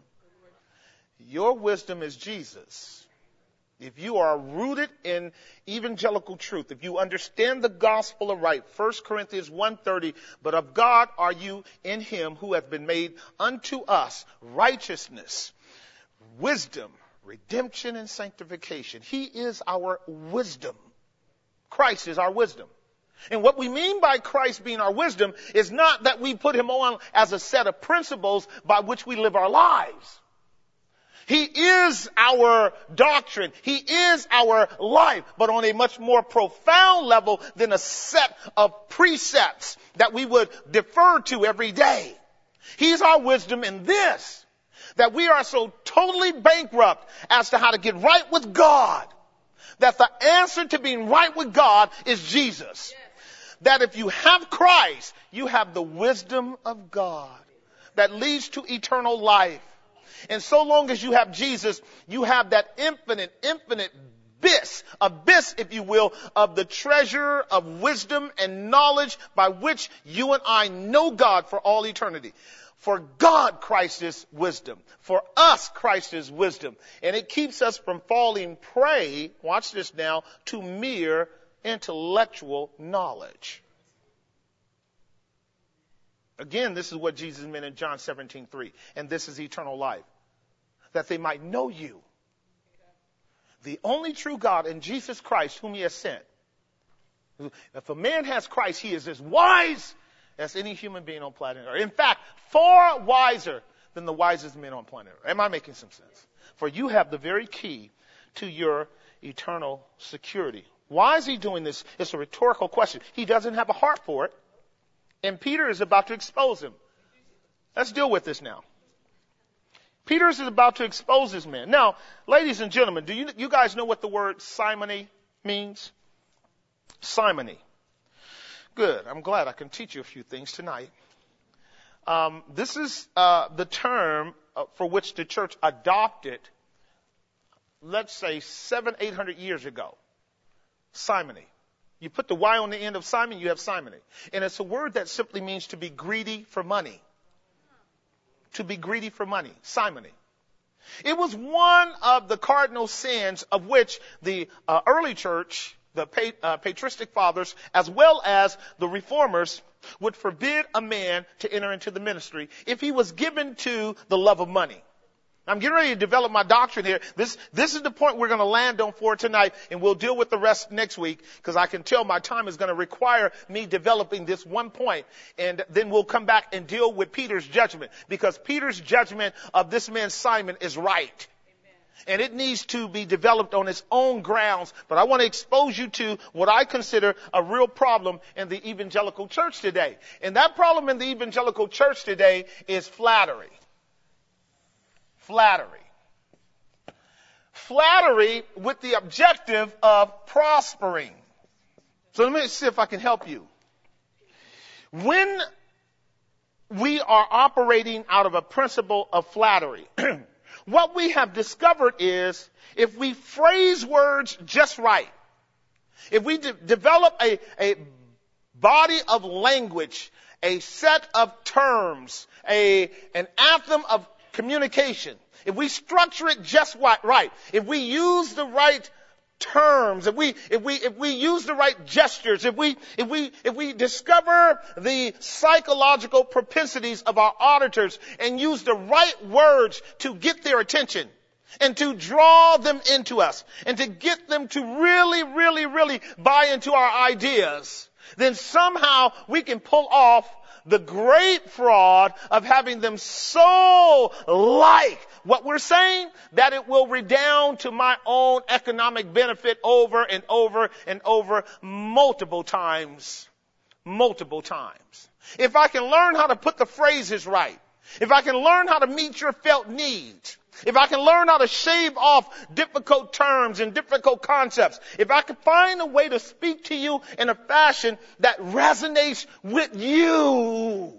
Your wisdom is Jesus. If you are rooted in evangelical truth, if you understand the gospel aright, First Corinthians one thirty, but of God are you in him who hath been made unto us righteousness, wisdom, redemption, and sanctification. He is our wisdom. Christ is our wisdom. And what we mean by Christ being our wisdom is not that we put him on as a set of principles by which we live our lives. He is our doctrine. He is our life, but on a much more profound level than a set of precepts that we would defer to every day. He's our wisdom in this, that we are so totally bankrupt as to how to get right with God, that the answer to being right with God is Jesus. That if you have Christ, you have the wisdom of God that leads to eternal life. And so long as you have Jesus, you have that infinite, infinite abyss, abyss, if you will, of the treasure of wisdom and knowledge by which you and I know God for all eternity. For God, Christ is wisdom. For us, Christ is wisdom. And it keeps us from falling prey, watch this now, to mere intellectual knowledge. Again, this is what Jesus meant in John seventeen three. And this is eternal life, that they might know you, the only true God, and Jesus Christ, whom he has sent. If a man has Christ, he is as wise as any human being on planet Earth. In fact, far wiser than the wisest men on planet Earth. Am I making some sense? For you have the very key to your eternal security. Why is he doing this? It's a rhetorical question. He doesn't have a heart for it. And Peter is about to expose him. Let's deal with this now. Peter is about to expose this man. Now, ladies and gentlemen, do you, you guys know what the word simony means? Simony. Good. I'm glad I can teach you a few things tonight. Um, this is uh, the term uh, for which the church adopted, let's say, seven, eight hundred years ago. Simony. You put the Y on the end of Simon, you have simony. And it's a word that simply means to be greedy for money. To be greedy for money. Simony. It was one of the cardinal sins of which the uh, early church, the pa- uh, patristic fathers, as well as the reformers, would forbid a man to enter into the ministry if he was given to the love of money. I'm getting ready to develop my doctrine here. This, this is the point we're going to land on for tonight, and we'll deal with the rest next week, because I can tell my time is going to require me developing this one point, and then we'll come back and deal with Peter's judgment, because Peter's judgment of this man Simon is right. And it needs to be developed on its own grounds. But I want to expose you to what I consider a real problem in the evangelical church today. And that problem in the evangelical church today is flattery. Flattery. Flattery with the objective of prospering. So let me see if I can help you. When we are operating out of a principle of flattery, what we have discovered is if we phrase words just right, if we de- develop a, a body of language, a set of terms, a, an anthem of communication, if we structure it just right, if we use the right terms, if we, if we, if we use the right gestures, if we, if we, if we discover the psychological propensities of our auditors and use the right words to get their attention and to draw them into us and to get them to really, really, really buy into our ideas, then somehow we can pull off the great fraud of having them so like what we're saying that it will redound to my own economic benefit over and over and over multiple times. Multiple times. If I can learn how to put the phrases right, if I can learn how to meet your felt needs, if I can learn how to shave off difficult terms and difficult concepts, if I can find a way to speak to you in a fashion that resonates with you,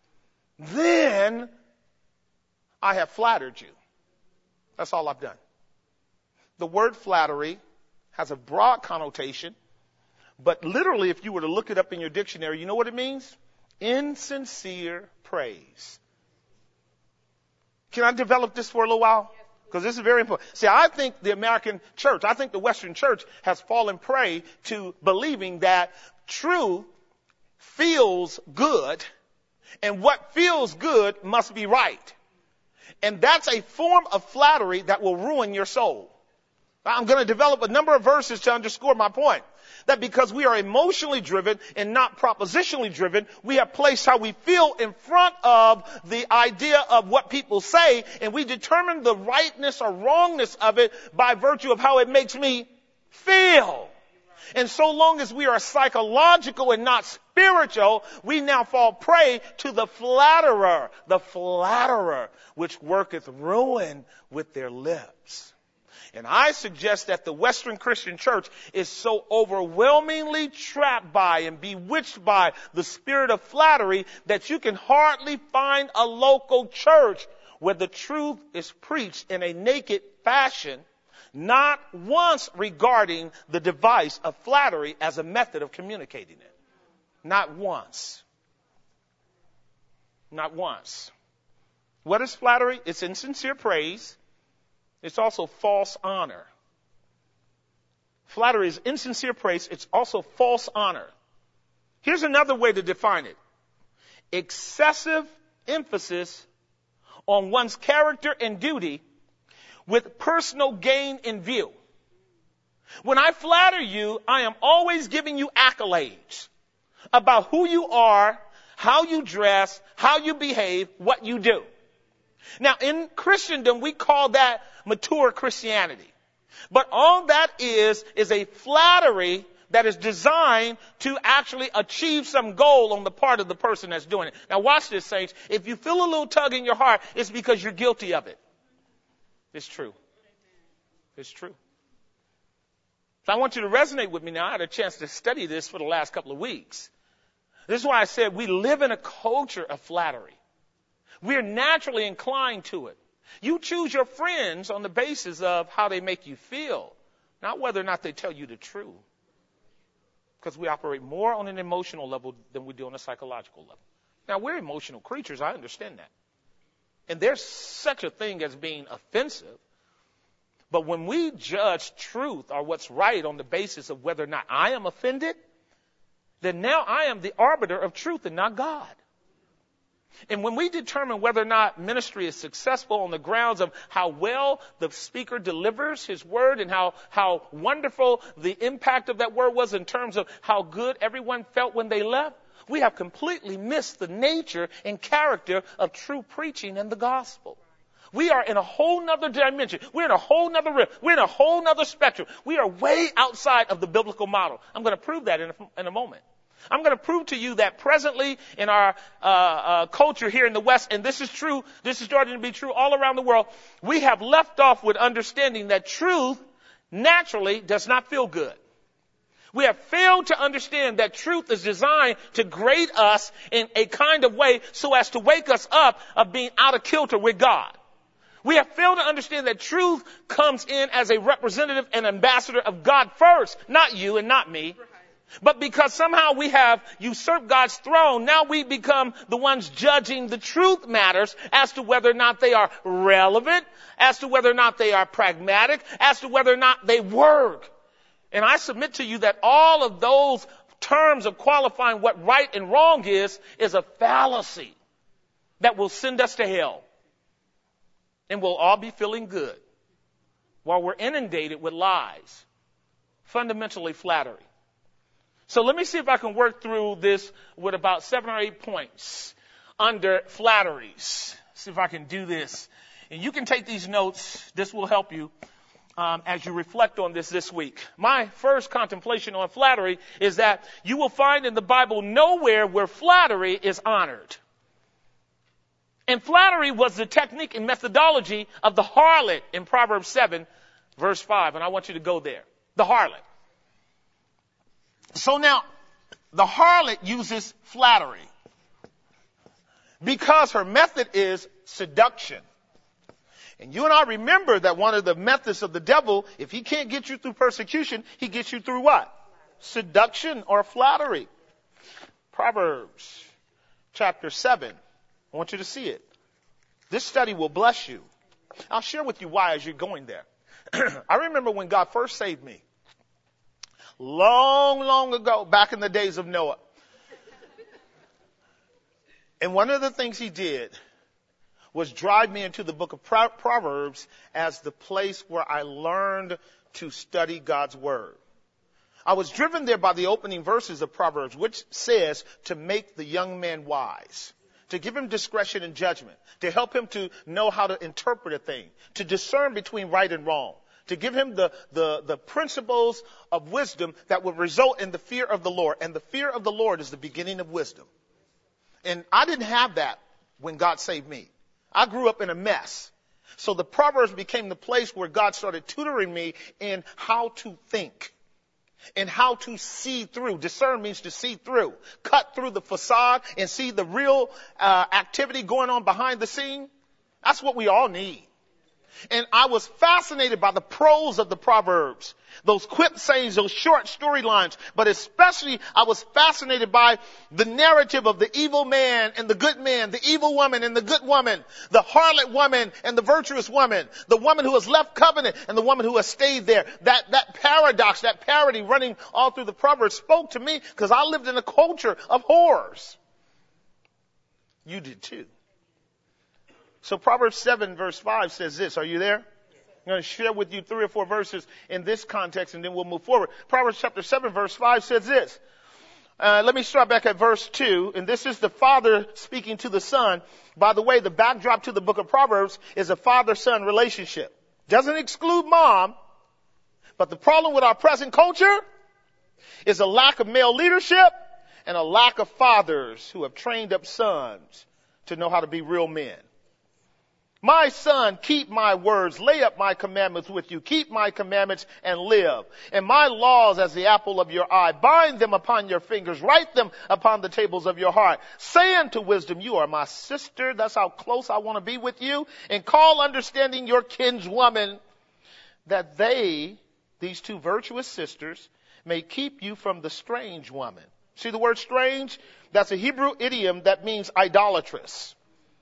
then I have flattered you. That's all I've done. The word flattery has a broad connotation, but literally if you were to look it up in your dictionary, you know what it means? Insincere praise. Can I develop this for a little while? Because this is very important. See, I think the American church, I think the Western church has fallen prey to believing that truth feels good, and what feels good must be right. And that's a form of flattery that will ruin your soul. I'm going to develop a number of verses to underscore my point. That because we are emotionally driven and not propositionally driven, we have placed how we feel in front of the idea of what people say, and we determine the rightness or wrongness of it by virtue of how it makes me feel. And so long as we are psychological and not spiritual, we now fall prey to the flatterer, the flatterer, which worketh ruin with their lips. And I suggest that the Western Christian church is so overwhelmingly trapped by and bewitched by the spirit of flattery that you can hardly find a local church where the truth is preached in a naked fashion, not once regarding the device of flattery as a method of communicating it. Not once. Not once. What is flattery? It's insincere praise. It's also false honor. Flattery is insincere praise. It's also false honor. Here's another way to define it. Excessive emphasis on one's character and duty with personal gain in view. When I flatter you, I am always giving you accolades about who you are, how you dress, how you behave, what you do. Now, in Christendom, we call that mature Christianity. But all that is, is a flattery that is designed to actually achieve some goal on the part of the person that's doing it. Now watch this, saints. If you feel a little tug in your heart, it's because you're guilty of it. It's true. It's true. So I want you to resonate with me now. I had a chance to study this for the last couple of weeks. This is why I said we live in a culture of flattery. We're naturally inclined to it. You choose your friends on the basis of how they make you feel, not whether or not they tell you the truth. Because we operate more on an emotional level than we do on a psychological level. Now, we're emotional creatures. I understand that. And there's such a thing as being offensive. But when we judge truth or what's right on the basis of whether or not I am offended, then now I am the arbiter of truth and not God. And when we determine whether or not ministry is successful on the grounds of how well the speaker delivers his word and how, how wonderful the impact of that word was in terms of how good everyone felt when they left, we have completely missed the nature and character of true preaching and the gospel. We are in a whole nother dimension. We're in a whole nother realm. We're in a whole nother spectrum. We are way outside of the biblical model. I'm going to prove that in a, in a moment. I'm going to prove to you that presently in our uh, uh, culture here in the West, and this is true, this is starting to be true all around the world, we have left off with understanding that truth naturally does not feel good. We have failed to understand that truth is designed to grade us in a kind of way so as to wake us up of being out of kilter with God. We have failed to understand that truth comes in as a representative and ambassador of God first, not you and not me. But because somehow we have usurped God's throne, now we become the ones judging the truth matters as to whether or not they are relevant, as to whether or not they are pragmatic, as to whether or not they work. And I submit to you that all of those terms of qualifying what right and wrong is, is a fallacy that will send us to hell. And we'll all be feeling good while we're inundated with lies, fundamentally flattery. So let me see if I can work through this with about seven or eight points under flatteries. See if I can do this. And you can take these notes. This will help you um, as you reflect on this this week. My first contemplation on flattery is that you will find in the Bible nowhere where flattery is honored. And flattery was the technique and methodology of the harlot in Proverbs seven, verse five. And I want you to go there. The harlot. So now, the harlot uses flattery because her method is seduction. And you and I remember that one of the methods of the devil, if he can't get you through persecution, he gets you through what? Seduction or flattery. Proverbs chapter seven. I want you to see it. This study will bless you. I'll share with you why as you're going there. I remember when God first saved me. Long, long ago, back in the days of Noah. And one of the things he did was drive me into the book of Proverbs as the place where I learned to study God's word. I was driven there by the opening verses of Proverbs, which says to make the young man wise, to give him discretion and judgment, to help him to know how to interpret a thing, to discern between right and wrong, to give him the, the, the principles of wisdom that would result in the fear of the Lord. And the fear of the Lord is the beginning of wisdom. And I didn't have that when God saved me. I grew up in a mess. So the Proverbs became the place where God started tutoring me in how to think and how to see through. Discern means to see through, cut through the facade and see the real uh, activity going on behind the scene. That's what we all need. And I was fascinated by the prose of the Proverbs, those quip sayings, those short storylines. But especially I was fascinated by the narrative of the evil man and the good man, the evil woman and the good woman, the harlot woman and the virtuous woman, the woman who has left covenant and the woman who has stayed there. That, that paradox, that parody running all through the Proverbs spoke to me because I lived in a culture of whores. You did too. So Proverbs seven verse five says this. Are you there? I'm going to share with you three or four verses in this context and then we'll move forward. Proverbs chapter seven verse five says this. Uh, let me start back at verse two. And this is the father speaking to the son. By the way, the backdrop to the book of Proverbs is a father-son relationship. Doesn't exclude mom. But the problem with our present culture is a lack of male leadership and a lack of fathers who have trained up sons to know how to be real men. My son, keep my words, lay up my commandments with you. Keep my commandments and live. And my laws as the apple of your eye. Bind them upon your fingers. Write them upon the tables of your heart. Say unto wisdom, you are my sister. That's how close I want to be with you. And call understanding your kinswoman, that they, these two virtuous sisters, may keep you from the strange woman. See the word strange? That's a Hebrew idiom that means idolatrous.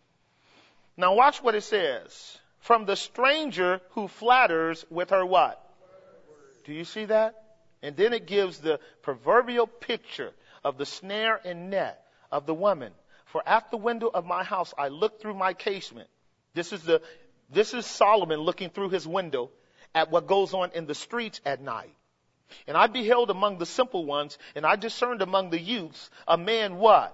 Now watch what it says. From the stranger who flatters with her what? Do you see that? And then it gives the proverbial picture of the snare and net of the woman. For at the window of my house I looked through my casement. This is the, this is Solomon looking through his window at what goes on in the streets at night. And I beheld among the simple ones, and I discerned among the youths a man what?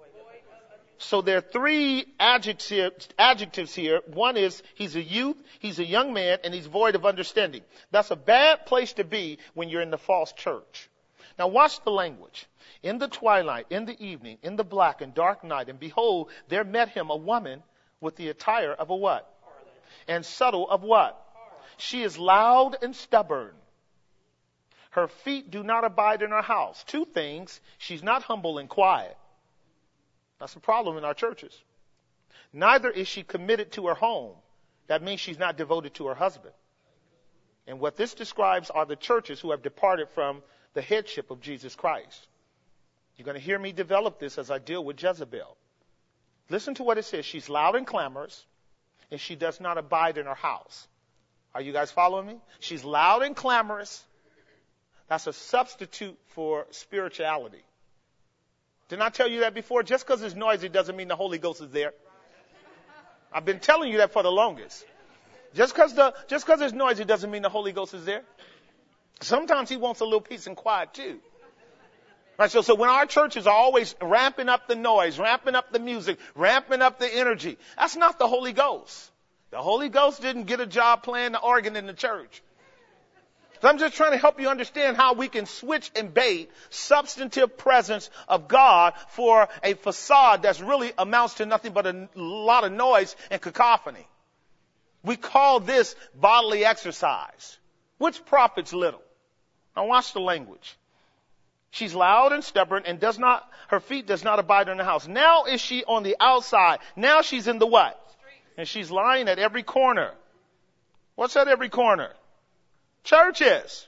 So there are three adjectives, adjectives here. One is he's a youth, he's a young man, and he's void of understanding. That's a bad place to be when you're in the false church. Now watch the language. In the twilight, in the evening, in the black and dark night, and behold, there met him a woman with the attire of a what? And subtle of what? She is loud and stubborn. Her feet do not abide in her house. Two things. She's not humble and quiet. That's a problem in our churches. Neither is she committed to her home. That means she's not devoted to her husband. And what this describes are the churches who have departed from the headship of Jesus Christ. You're going to hear me develop this as I deal with Jezebel. Listen to what it says. She's loud and clamorous, and she does not abide in her house. Are you guys following me? She's loud and clamorous. That's a substitute for spirituality. Didn't I tell you that before? Just because it's noisy doesn't mean the Holy Ghost is there. I've been telling you that for the longest. Just because the just because it's noisy doesn't mean the Holy Ghost is there. Sometimes he wants a little peace and quiet too. Right? So, so when our churches are always ramping up the noise, ramping up the music, ramping up the energy, that's not the Holy Ghost. The Holy Ghost didn't get a job playing the organ in the church. So I'm just trying to help you understand how we can switch and bait substantive presence of God for a facade that's really amounts to nothing but a lot of noise and cacophony. We call this bodily exercise, which profits little. Now watch the language. She's loud and stubborn and does not, her feet does not abide in the house. Now is she on the outside. Now she's in the what? And she's lying at every corner. What's at every corner? Churches.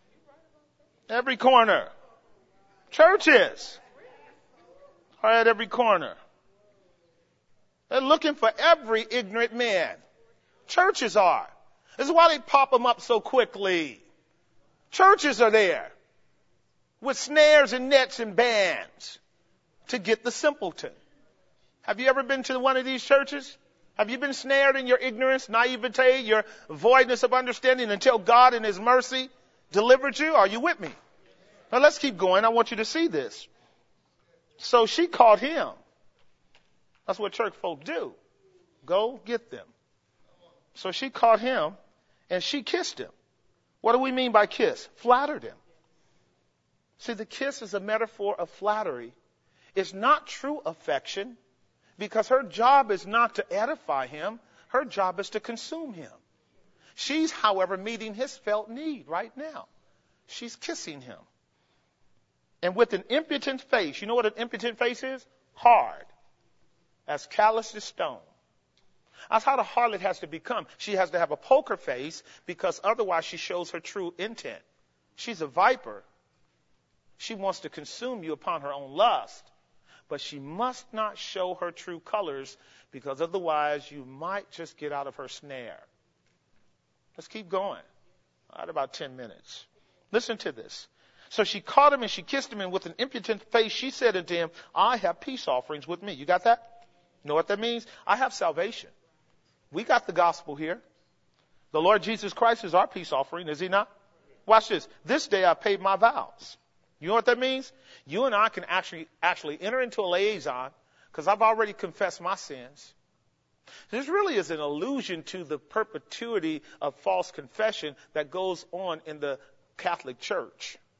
Every corner. Churches are at every corner. They're looking for every ignorant man. Churches are. This is why they pop them up so quickly. Churches are there with snares and nets and bands to get the simpleton. Have you ever been to one of these churches? Have you been snared in your ignorance, naivete, your voidness of understanding until God in his mercy delivered you? Are you with me? Now let's keep going. I want you to see this. So she caught him. That's what church folk do. Go get them. So she caught him and she kissed him. What do we mean by kiss? Flattered him. See, the kiss is a metaphor of flattery. It's not true affection. Because her job is not to edify him. Her job is to consume him. She's, however, meeting his felt need right now. She's kissing him. And with an impotent face, you know what an impotent face is? Hard. As callous as stone. That's how the harlot has to become. She has to have a poker face because otherwise she shows her true intent. She's a viper. She wants to consume you upon her own lust. But she must not show her true colors because otherwise you might just get out of her snare. Let's keep going. I had about ten minutes. Listen to this. So she caught him and she kissed him, and with an impudent face she said unto him, I have peace offerings with me. You got that? You know what that means? I have salvation. We got the gospel here. The Lord Jesus Christ is our peace offering, is he not? Watch this. This day I paid my vows. You know what that means? You and I can actually actually enter into a liaison because I've already confessed my sins. This really is an allusion to the perpetuity of false confession that goes on in the Catholic Church.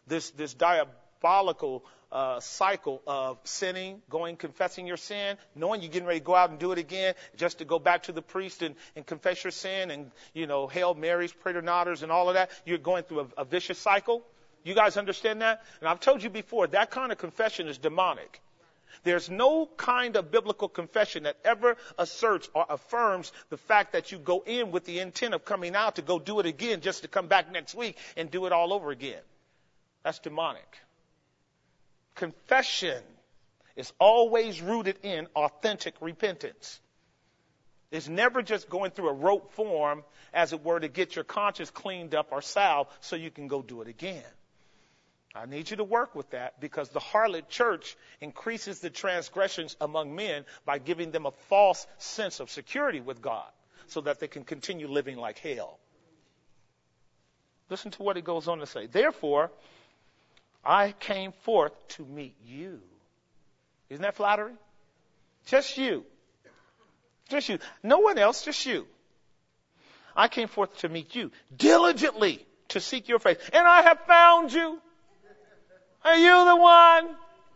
this, this diabolical uh, cycle of sinning, going, confessing your sin, knowing you're getting ready to go out and do it again, just to go back to the priest and, and confess your sin and, you know, Hail Marys, Praternators and all of that. You're going through a, a vicious cycle. You guys understand that? And I've told you before, that kind of confession is demonic. There's no kind of biblical confession that ever asserts or affirms the fact that you go in with the intent of coming out to go do it again just to come back next week and do it all over again. That's demonic. Confession is always rooted in authentic repentance. It's never just going through a rote form, as it were, to get your conscience cleaned up or salved so you can go do it again. I need you to work with that, because the harlot church increases the transgressions among men by giving them a false sense of security with God so that they can continue living like hell. Listen to what it goes on to say. Therefore, I came forth to meet you. Isn't that flattering? Just you. Just you. No one else, just you. I came forth to meet you diligently to seek your face. And I have found you. Are you the one?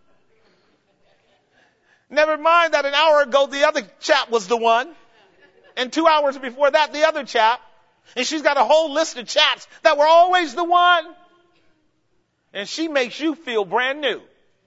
Never mind that an hour ago the other chap was the one. And two hours before that the other chap. And she's got a whole list of chaps that were always the one. And she makes you feel brand new.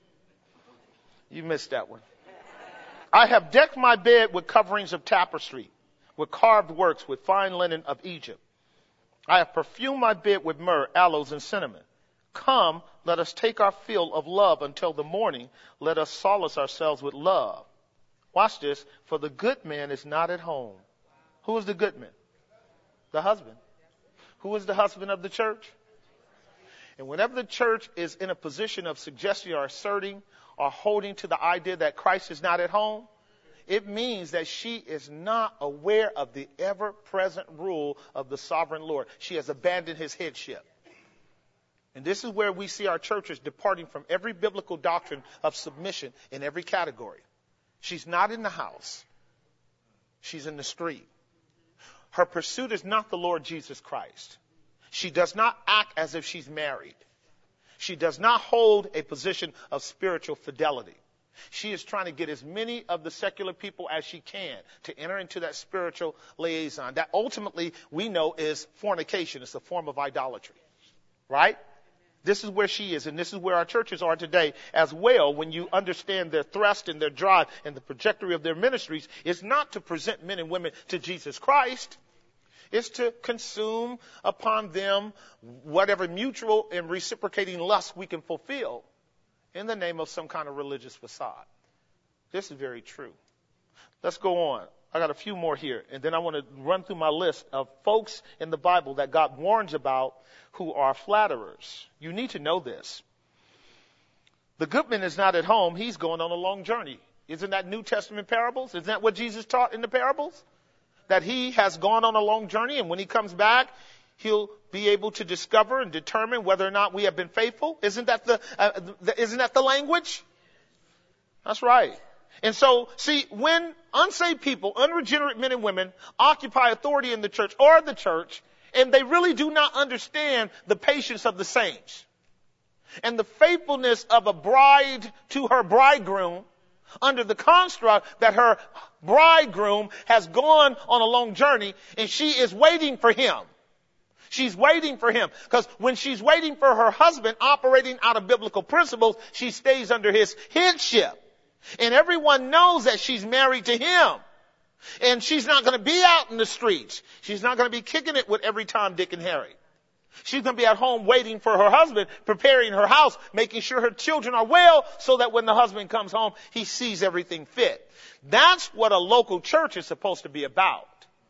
You missed that one. I have decked my bed with coverings of tapestry, with carved works, with fine linen of Egypt. I have perfumed my bed with myrrh, aloes, and cinnamon. Come, let us take our fill of love until the morning. Let us solace ourselves with love. Watch this. For the good man is not at home. Who is the good man? The husband. Who is the husband of the church? And whenever the church is in a position of suggesting or asserting or holding to the idea that Christ is not at home, it means that she is not aware of the ever-present rule of the sovereign Lord. She has abandoned his headship. And this is where we see our churches departing from every biblical doctrine of submission in every category. She's not in the house. She's in the street. Her pursuit is not the Lord Jesus Christ. She does not act as if she's married. She does not hold a position of spiritual fidelity. She is trying to get as many of the secular people as she can to enter into that spiritual liaison. That ultimately we know is fornication. It's a form of idolatry. Right? This is where she is, and this is where our churches are today as well. When you understand their thrust and their drive and the trajectory of their ministries, is not to present men and women to Jesus Christ. It's to consume upon them whatever mutual and reciprocating lust we can fulfill in the name of some kind of religious facade. This is very true. Let's go on. I got a few more here, and then I want to run through my list of folks in the Bible that God warns about who are flatterers. You need to know this. The good man is not at home. He's going on a long journey. Isn't that New Testament parables? Isn't that what Jesus taught in the parables? That he has gone on a long journey, and when he comes back, he'll be able to discover and determine whether or not we have been faithful. Isn't that the, uh, the isn't that the language? That's right. And so, see, when unsaved people, unregenerate men and women, occupy authority in the church or the church, and they really do not understand the patience of the saints and the faithfulness of a bride to her bridegroom, under the construct that her bridegroom has gone on a long journey and she is waiting for him. She's waiting for him. Because when she's waiting for her husband, operating out of biblical principles, she stays under his headship. And everyone knows that she's married to him. And she's not going to be out in the streets. She's not going to be kicking it with every Tom, Dick, and Harry. She's going to be at home waiting for her husband, preparing her house, making sure her children are well, so that when the husband comes home, he sees everything fit. That's what a local church is supposed to be about.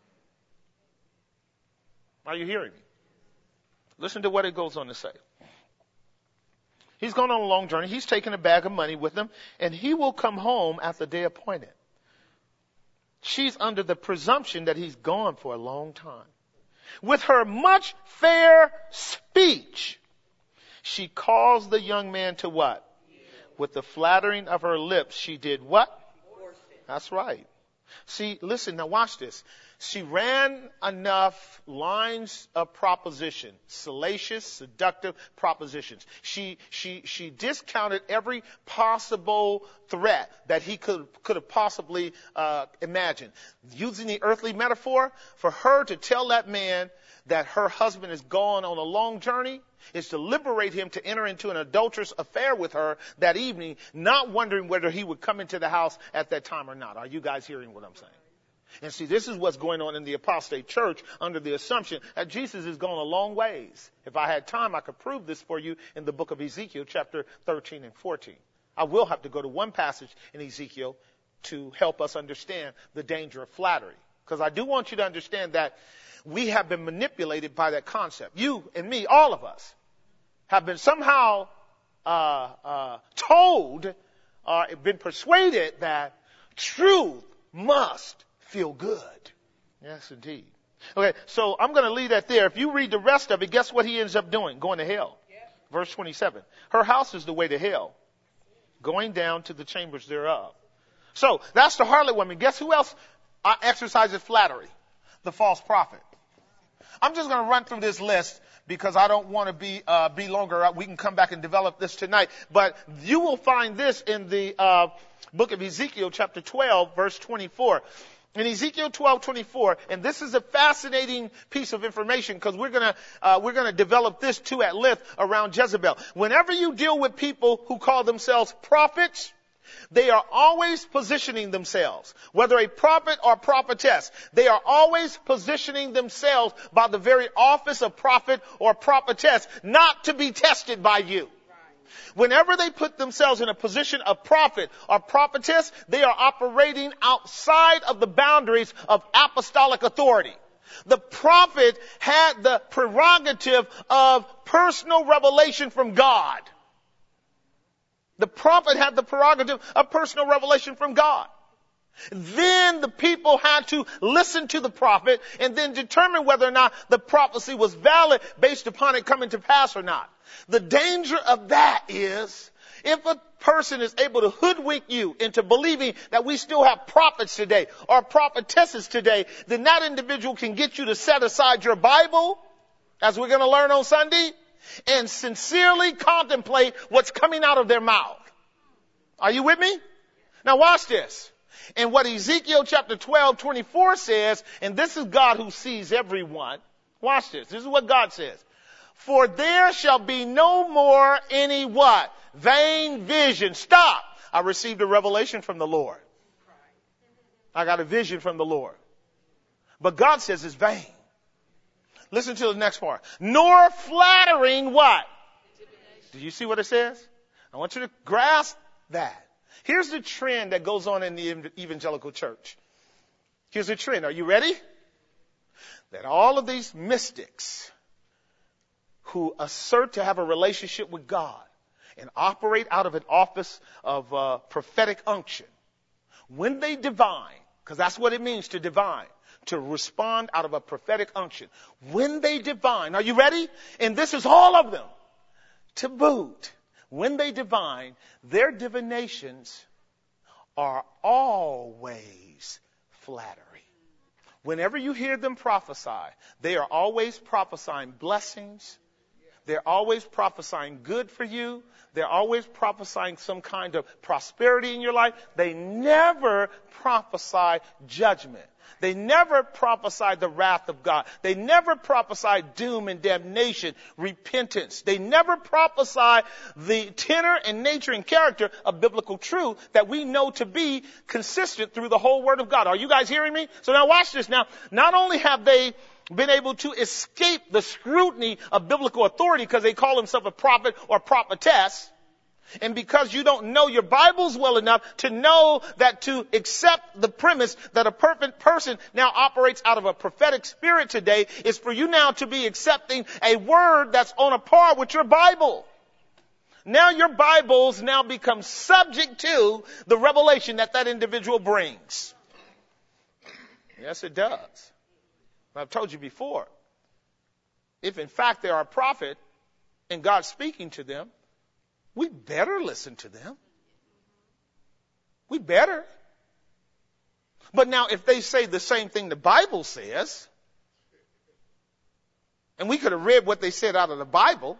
Are you hearing me? Listen to what it goes on to say. He's gone on a long journey. He's taken a bag of money with him, and he will come home at the day appointed. She's under the presumption that he's gone for a long time. With her much fair speech, she calls the young man to what? With the flattering of her lips, she did what? That's right. See, listen, now watch this. She ran enough lines of proposition, salacious, seductive propositions. She, she, she discounted every possible threat that he could, could have possibly, uh, imagined. Using the earthly metaphor, for her to tell that man that her husband is gone on a long journey is to liberate him to enter into an adulterous affair with her that evening, not wondering whether he would come into the house at that time or not. Are you guys hearing what I'm saying? And see, this is what's going on in the apostate church under the assumption that Jesus is gone a long ways. If I had time, I could prove this for you in the book of Ezekiel, chapter thirteen and fourteen. I will have to go to one passage in Ezekiel to help us understand the danger of flattery. Because I do want you to understand that we have been manipulated by that concept. You and me, all of us, have been somehow uh, uh, told or uh, been persuaded that truth must feel good. Yes, indeed. Okay, so I'm going to leave that there. If you read the rest of it, guess what he ends up doing? Going to hell. Yeah. Verse twenty-seven. Her house is the way to hell, going down to the chambers thereof. So that's the harlot woman. Guess who else uh, exercises flattery? The false prophet. I'm just going to run through this list because I don't want to be uh, be longer. We can come back and develop this tonight. But you will find this in the uh, book of Ezekiel, chapter twelve, verse twenty-four. In Ezekiel twelve twenty-four, and this is a fascinating piece of information because we're gonna uh, we're gonna develop this too at length around Jezebel. Whenever you deal with people who call themselves prophets, they are always positioning themselves, whether a prophet or prophetess, they are always positioning themselves by the very office of prophet or prophetess, not to be tested by you. Whenever they put themselves in a position of prophet or prophetess, they are operating outside of the boundaries of apostolic authority. The prophet had the prerogative of personal revelation from God. The prophet had the prerogative of personal revelation from God. Then the people had to listen to the prophet and then determine whether or not the prophecy was valid based upon it coming to pass or not. The danger of that is if a person is able to hoodwink you into believing that we still have prophets today or prophetesses today, then that individual can get you to set aside your Bible, as we're going to learn on Sunday, and sincerely contemplate what's coming out of their mouth. Are you with me? Now watch this. And what Ezekiel chapter twelve twenty-four says, and this is God who sees everyone. Watch this. This is what God says. For there shall be no more any what? Vain vision. Stop. I received a revelation from the Lord. I got a vision from the Lord. But God says it's vain. Listen to the next part. Nor flattering what? Do you see what it says? I want you to grasp that. Here's the trend that goes on in the evangelical church. Here's the trend. Are you ready? That all of these mystics who assert to have a relationship with God and operate out of an office of uh, prophetic unction, when they divine, because that's what it means to divine, to respond out of a prophetic unction. When they divine, are you ready? And this is all of them. To boot, when they divine, their divinations are always flattery. Whenever you hear them prophesy, they are always prophesying blessings. They're always prophesying good for you. They're always prophesying some kind of prosperity in your life. They never prophesy judgment. They never prophesy the wrath of God. They never prophesy doom and damnation, repentance. They never prophesy the tenor and nature and character of biblical truth that we know to be consistent through the whole Word of God. Are you guys hearing me? So now watch this. Now, not only have they been able to escape the scrutiny of biblical authority because they call themselves a prophet or prophetess, and because you don't know your Bibles well enough to know that to accept the premise that a perfect person now operates out of a prophetic spirit today is for you now to be accepting a word that's on a par with your Bible. Now your Bibles now become subject to the revelation that that individual brings. Yes, it does. I've told you before, if in fact they are a prophet and God's speaking to them, we better listen to them. We better. But now if they say the same thing the Bible says, and we could have read what they said out of the Bible,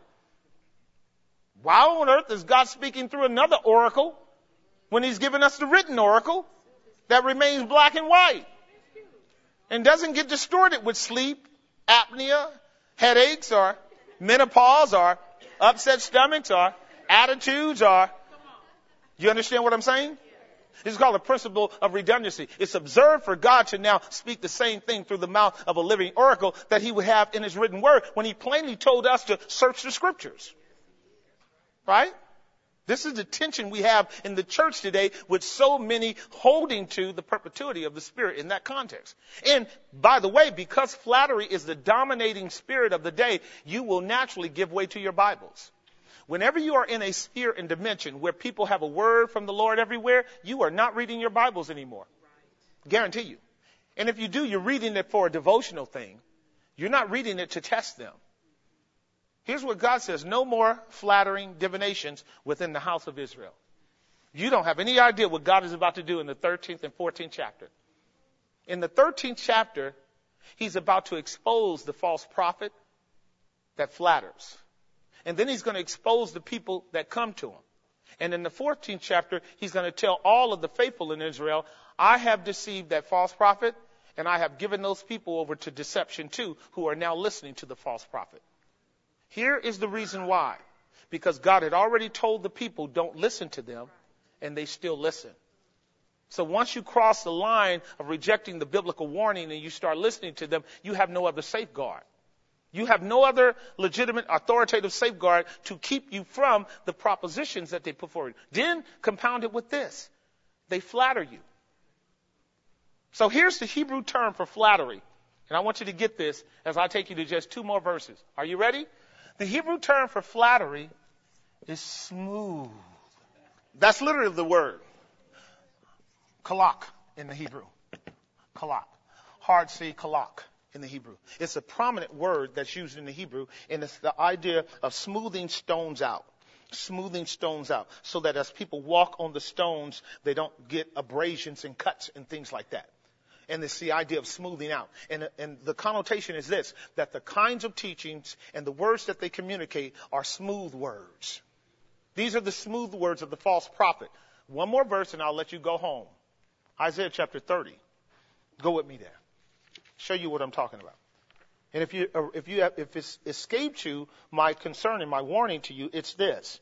why on earth is God speaking through another oracle when he's given us the written oracle that remains black and white and doesn't get distorted with sleep, apnea, headaches, or menopause, or upset stomachs, or attitudes, or, you understand what I'm saying? This is called the principle of redundancy. It's absurd for God to now speak the same thing through the mouth of a living oracle that he would have in his written word when he plainly told us to search the scriptures. Right? This is the tension we have in the church today, with so many holding to the perpetuity of the Spirit in that context. And by the way, because flattery is the dominating spirit of the day, you will naturally give way to your Bibles. Whenever you are in a sphere and dimension where people have a word from the Lord everywhere, you are not reading your Bibles anymore. Guarantee you. And if you do, you're reading it for a devotional thing. You're not reading it to test them. Here's what God says: no more flattering divinations within the house of Israel. You don't have any idea what God is about to do in the thirteenth and fourteenth chapter. In the thirteenth chapter, he's about to expose the false prophet that flatters. And then he's going to expose the people that come to him. And in the fourteenth chapter, he's going to tell all of the faithful in Israel, I have deceived that false prophet, and I have given those people over to deception too, who are now listening to the false prophet. Here is the reason why. Because God had already told the people, don't listen to them, and they still listen. So once you cross the line of rejecting the biblical warning and you start listening to them, you have no other safeguard. You have no other legitimate authoritative safeguard to keep you from the propositions that they put forward. Then compound it with this: they flatter you. So here's the Hebrew term for flattery. And I want you to get this as I take you to just two more verses. Are you ready? The Hebrew term for flattery is smooth. That's literally the word. Kalak in the Hebrew. Kalak. Hard C, kalak in the Hebrew. It's a prominent word that's used in the Hebrew, and it's the idea of smoothing stones out. Smoothing stones out, so that as people walk on the stones, they don't get abrasions and cuts and things like that. And it's the idea of smoothing out. And, and the connotation is this, that the kinds of teachings and the words that they communicate are smooth words. These are the smooth words of the false prophet. One more verse and I'll let you go home. Isaiah chapter thirty. Go with me there. Show you what I'm talking about. And if you, if you, have, if it's escaped you, my concern and my warning to you, it's this: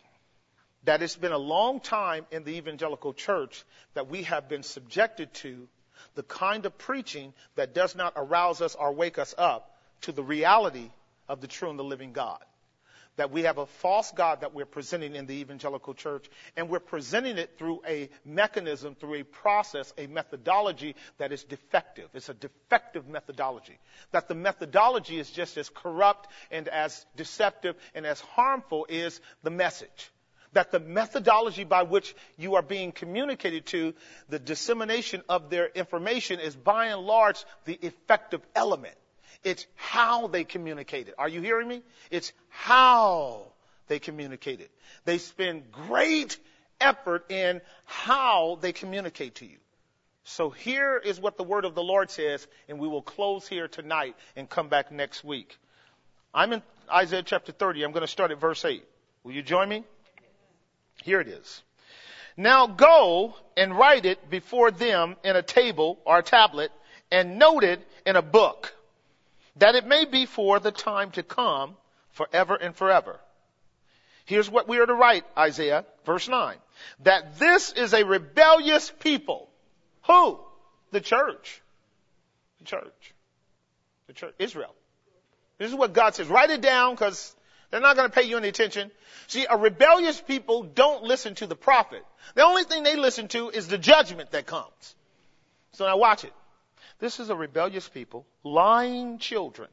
that it's been a long time in the evangelical church that we have been subjected to the kind of preaching that does not arouse us or wake us up to the reality of the true and the living God. That we have a false God that we're presenting in the evangelical church, and we're presenting it through a mechanism, through a process, a methodology that is defective. It's a defective methodology. That the methodology is just as corrupt and as deceptive and as harmful is the message. That the methodology by which you are being communicated to, the dissemination of their information, is by and large the effective element. It's how they communicate it. Are you hearing me? It's how they communicate it. They spend great effort in how they communicate to you. So here is what the word of the Lord says, and we will close here tonight and come back next week. I'm in Isaiah chapter thirty. I'm going to start at verse eight. Will you join me? Here it is. Now go and write it before them in a table or a tablet, and note it in a book, that it may be for the time to come, forever and forever. Here's what we are to write, Isaiah, verse nine. That this is a rebellious people. Who? The church. The church. The church. Israel. This is what God says. Write it down, because they're not going to pay you any attention. See, a rebellious people don't listen to the prophet. The only thing they listen to is the judgment that comes. So now watch it. This is a rebellious people, lying children.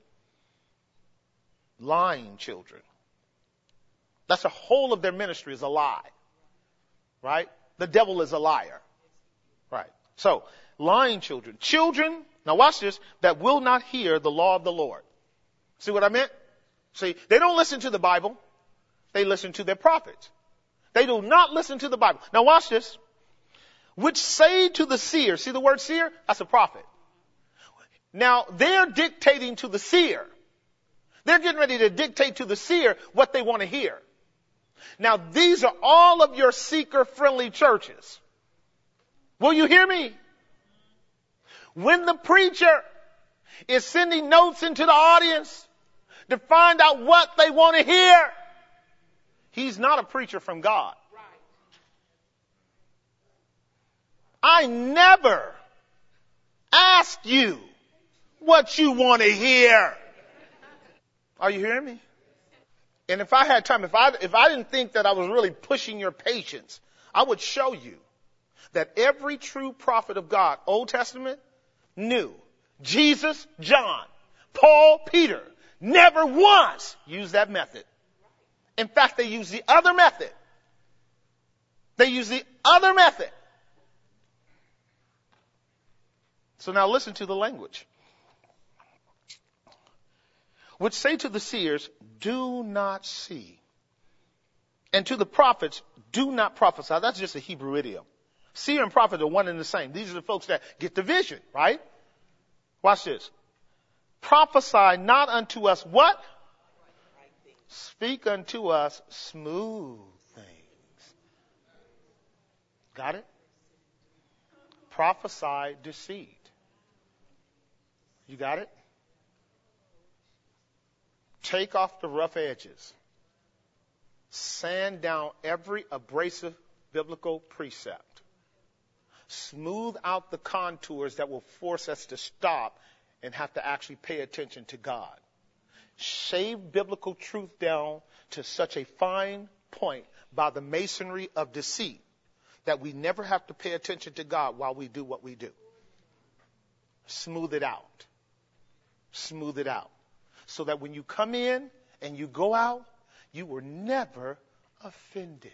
Lying children. That's the whole of their ministry, is a lie. Right? The devil is a liar. Right. So, lying children. Children, now watch this, that will not hear the law of the Lord. See what I meant? See, they don't listen to the Bible. They listen to their prophets. They do not listen to the Bible. Now watch this. which say to the seer, see the word seer? That's a prophet. Now, they're dictating to the seer. They're getting ready to dictate to the seer what they want to hear. Now, these are all of your seeker-friendly churches. Will you hear me? When the preacher is sending notes into the audience to find out what they want to hear, he's not a preacher from God. I never ask you what you want to hear. Are you hearing me? And if I had time, if I, if I didn't think that I was really pushing your patience, I would show you that every true prophet of God, Old Testament, knew Jesus, John, Paul, Peter, never once used that method. In fact, they used the other method. They used the other method. So now listen to the language. Which say to the seers, do not see. And to the prophets, do not prophesy. That's just a Hebrew idiom. Seer and prophet are one and the same. These are the folks that get the vision, right? Watch this. Prophesy not unto us what? Speak unto us smooth things. Got it? Prophesy deceit. You got it? Take off the rough edges. Sand down every abrasive biblical precept. Smooth out the contours that will force us to stop and have to actually pay attention to God. Shave biblical truth down to such a fine point by the masonry of deceit that we never have to pay attention to God while we do what we do. Smooth it out. Smooth it out. So that when you come in and you go out, you were never offended.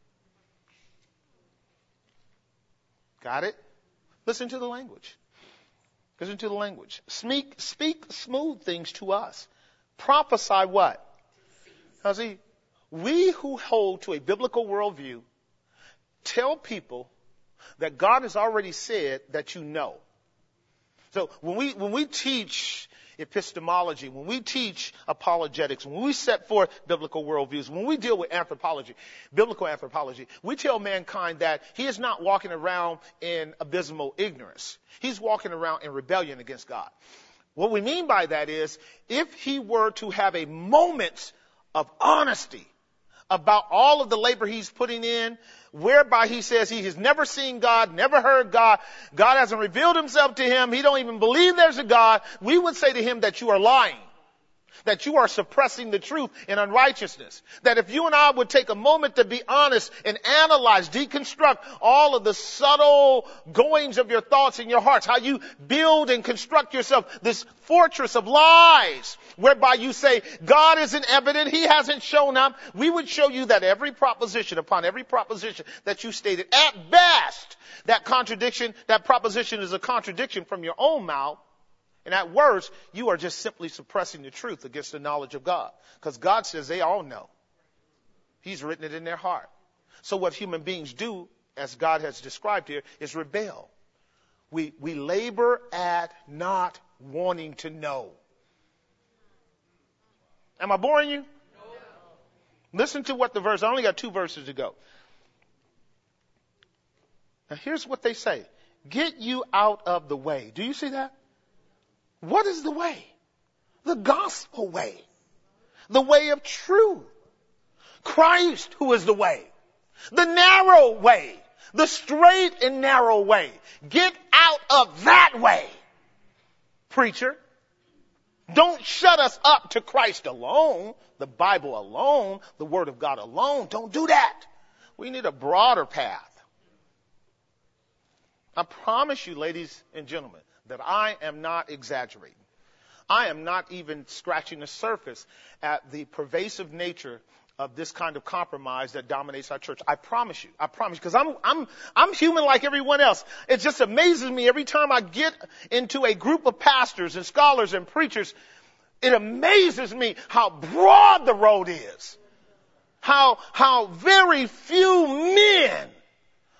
Got it? Listen to the language. Listen to the language. Speak, speak smooth things to us. Prophesy what? Now see, we who hold to a biblical worldview tell people that God has already said that you know. So when we, when we teach epistemology, when we teach apologetics, when we set forth biblical worldviews, when we deal with anthropology, biblical anthropology, we tell mankind that he is not walking around in abysmal ignorance. He's walking around in rebellion against God. What we mean by that is, if he were to have a moment of honesty about all of the labor he's putting in, whereby he says he has never seen God, never heard God, God hasn't revealed himself to him, he don't even believe there's a God, we would say to him that you are lying, that you are suppressing the truth in unrighteousness. That if you and I would take a moment to be honest and analyze, deconstruct all of the subtle goings of your thoughts in your hearts, how you build and construct yourself this fortress of lies, whereby you say, God isn't evident, he hasn't shown up, we would show you that every proposition upon every proposition that you stated, at best, that contradiction, that proposition is a contradiction from your own mouth. And at worst, you are just simply suppressing the truth against the knowledge of God. Because God says they all know. He's written it in their heart. So what human beings do, as God has described here, is rebel. We, we labor at not wanting to know. Am I boring you? No. Listen to what the verse, I only got two verses to go. Now here's what they say. Get you out of the way. Do you see that? What is the way? The gospel way. The way of truth. Christ, who is the way. The narrow way. The straight and narrow way. Get out of that way, preacher. Don't shut us up to Christ alone, the Bible alone, the Word of God alone. Don't do that. We need a broader path. I promise you, ladies and gentlemen, that I am not exaggerating. I am not even scratching the surface at the pervasive nature of this kind of compromise that dominates our church. I promise you. I promise you. Because I'm, I'm, I'm human like everyone else. It just amazes me every time I get into a group of pastors and scholars and preachers. It amazes me how broad the road is. How, how very few men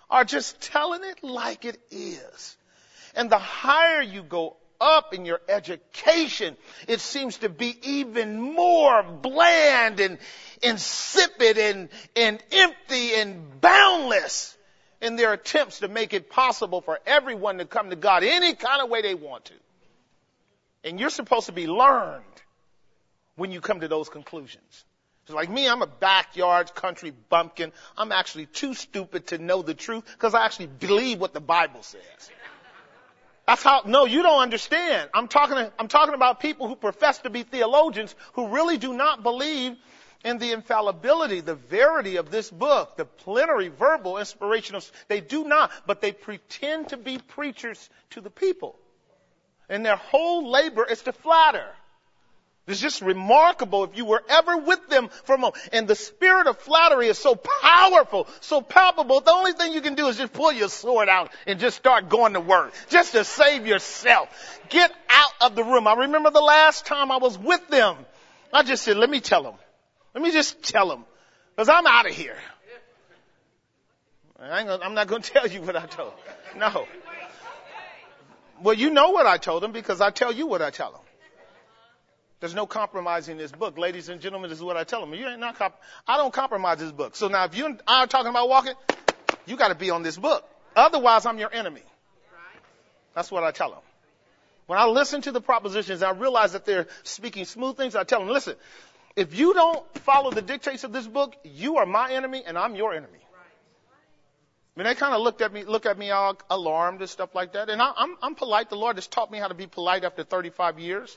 are just telling it like it is. And the higher you go up in your education, it seems to be even more bland and insipid and, and empty and boundless in their attempts to make it possible for everyone to come to God any kind of way they want to. And you're supposed to be learned when you come to those conclusions. So like me, I'm a backyard country bumpkin. I'm actually too stupid to know the truth because I actually believe what the Bible says. That's how, no, you don't understand. I'm talking, to, I'm talking about people who profess to be theologians who really do not believe in the infallibility, the verity of this book, the plenary verbal inspiration of, they do not, but they pretend to be preachers to the people. And their whole labor is to flatter. It's just remarkable if you were ever with them for a moment. And the spirit of flattery is so powerful, so palpable. The only thing you can do is just pull your sword out and just start going to work, just to save yourself. Get out of the room. I remember the last time I was with them. I just said, let me tell them. Let me just tell them. Because I'm out of here. I ain't gonna, I'm not going to tell you what I told them. No. Well, you know what I told them because I tell you what I tell them. There's no compromising this book. Ladies and gentlemen, this is what I tell them. You ain't not comp- I don't compromise this book. So now if you and I are talking about walking, you got to be on this book. Otherwise, I'm your enemy. That's what I tell them. When I listen to the propositions, I realize that they're speaking smooth things. I tell them, listen, if you don't follow the dictates of this book, you are my enemy and I'm your enemy. I mean, they kind of looked at me, look at me all alarmed and stuff like that. And I, I'm, I'm polite. The Lord has taught me how to be polite after thirty-five years.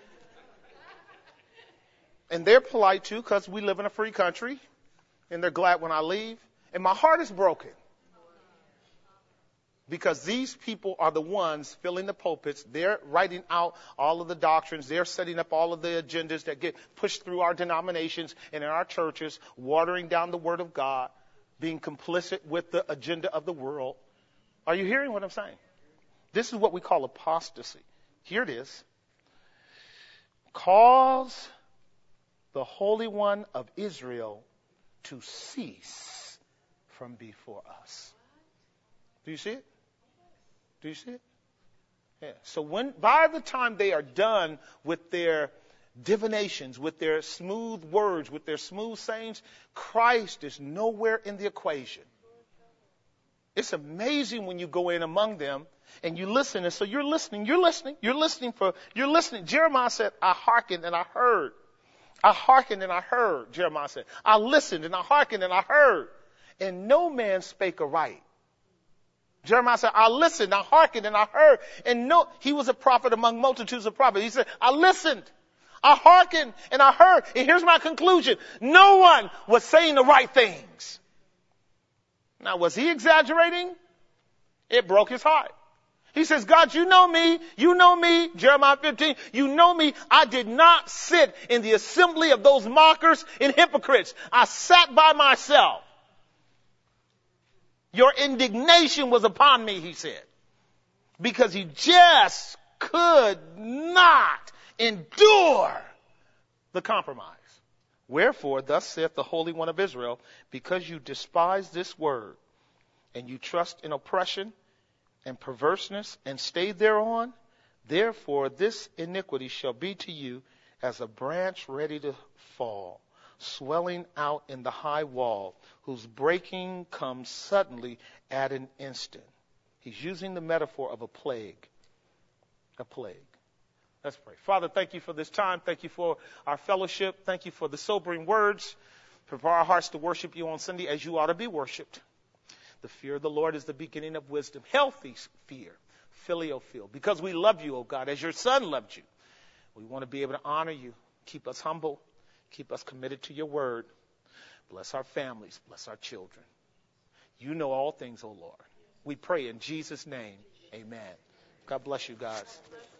And they're polite too because we live in a free country and they're glad when I leave. And my heart is broken because these people are the ones filling the pulpits. They're writing out all of the doctrines. They're setting up all of the agendas that get pushed through our denominations and in our churches, watering down the word of God, being complicit with the agenda of the world. Are you hearing what I'm saying? This is what we call apostasy. Here it is. Cause the Holy One of Israel to cease from before us. Do you see it? Do you see it? Yeah. So when, by the time they are done with their divinations, with their smooth words, with their smooth sayings, Christ is nowhere in the equation. It's amazing when you go in among them and you listen. And so you're listening, you're listening, you're listening for, you're listening. Jeremiah said, I hearkened and I heard. I hearkened and I heard, Jeremiah said. I listened and I hearkened and I heard. And no man spake aright. Jeremiah said, I listened, I hearkened and I heard. And no, he was a prophet among multitudes of prophets. He said, I listened, I hearkened and I heard. And here's my conclusion. No one was saying the right things. Now, was he exaggerating? It broke his heart. He says, God, you know me. You know me. Jeremiah fifteen. You know me. I did not sit in the assembly of those mockers and hypocrites. I sat by myself. Your indignation was upon me, he said, because he just could not endure the compromise. Wherefore, thus saith the Holy One of Israel, because you despise this word and you trust in oppression and perverseness and stay thereon, therefore this iniquity shall be to you as a branch ready to fall, swelling out in the high wall, whose breaking comes suddenly at an instant. He's using the metaphor of a plague. A plague. Let's pray. Father, thank you for this time. Thank you for our fellowship. Thank you for the sobering words. Prepare our hearts to worship you on Sunday as you ought to be worshiped. The fear of the Lord is the beginning of wisdom. Healthy fear. Filial fear. Because we love you, O God, as your Son loved you. We want to be able to honor you. Keep us humble. Keep us committed to your word. Bless our families. Bless our children. You know all things, O Lord. We pray in Jesus' name. Amen. God bless you guys.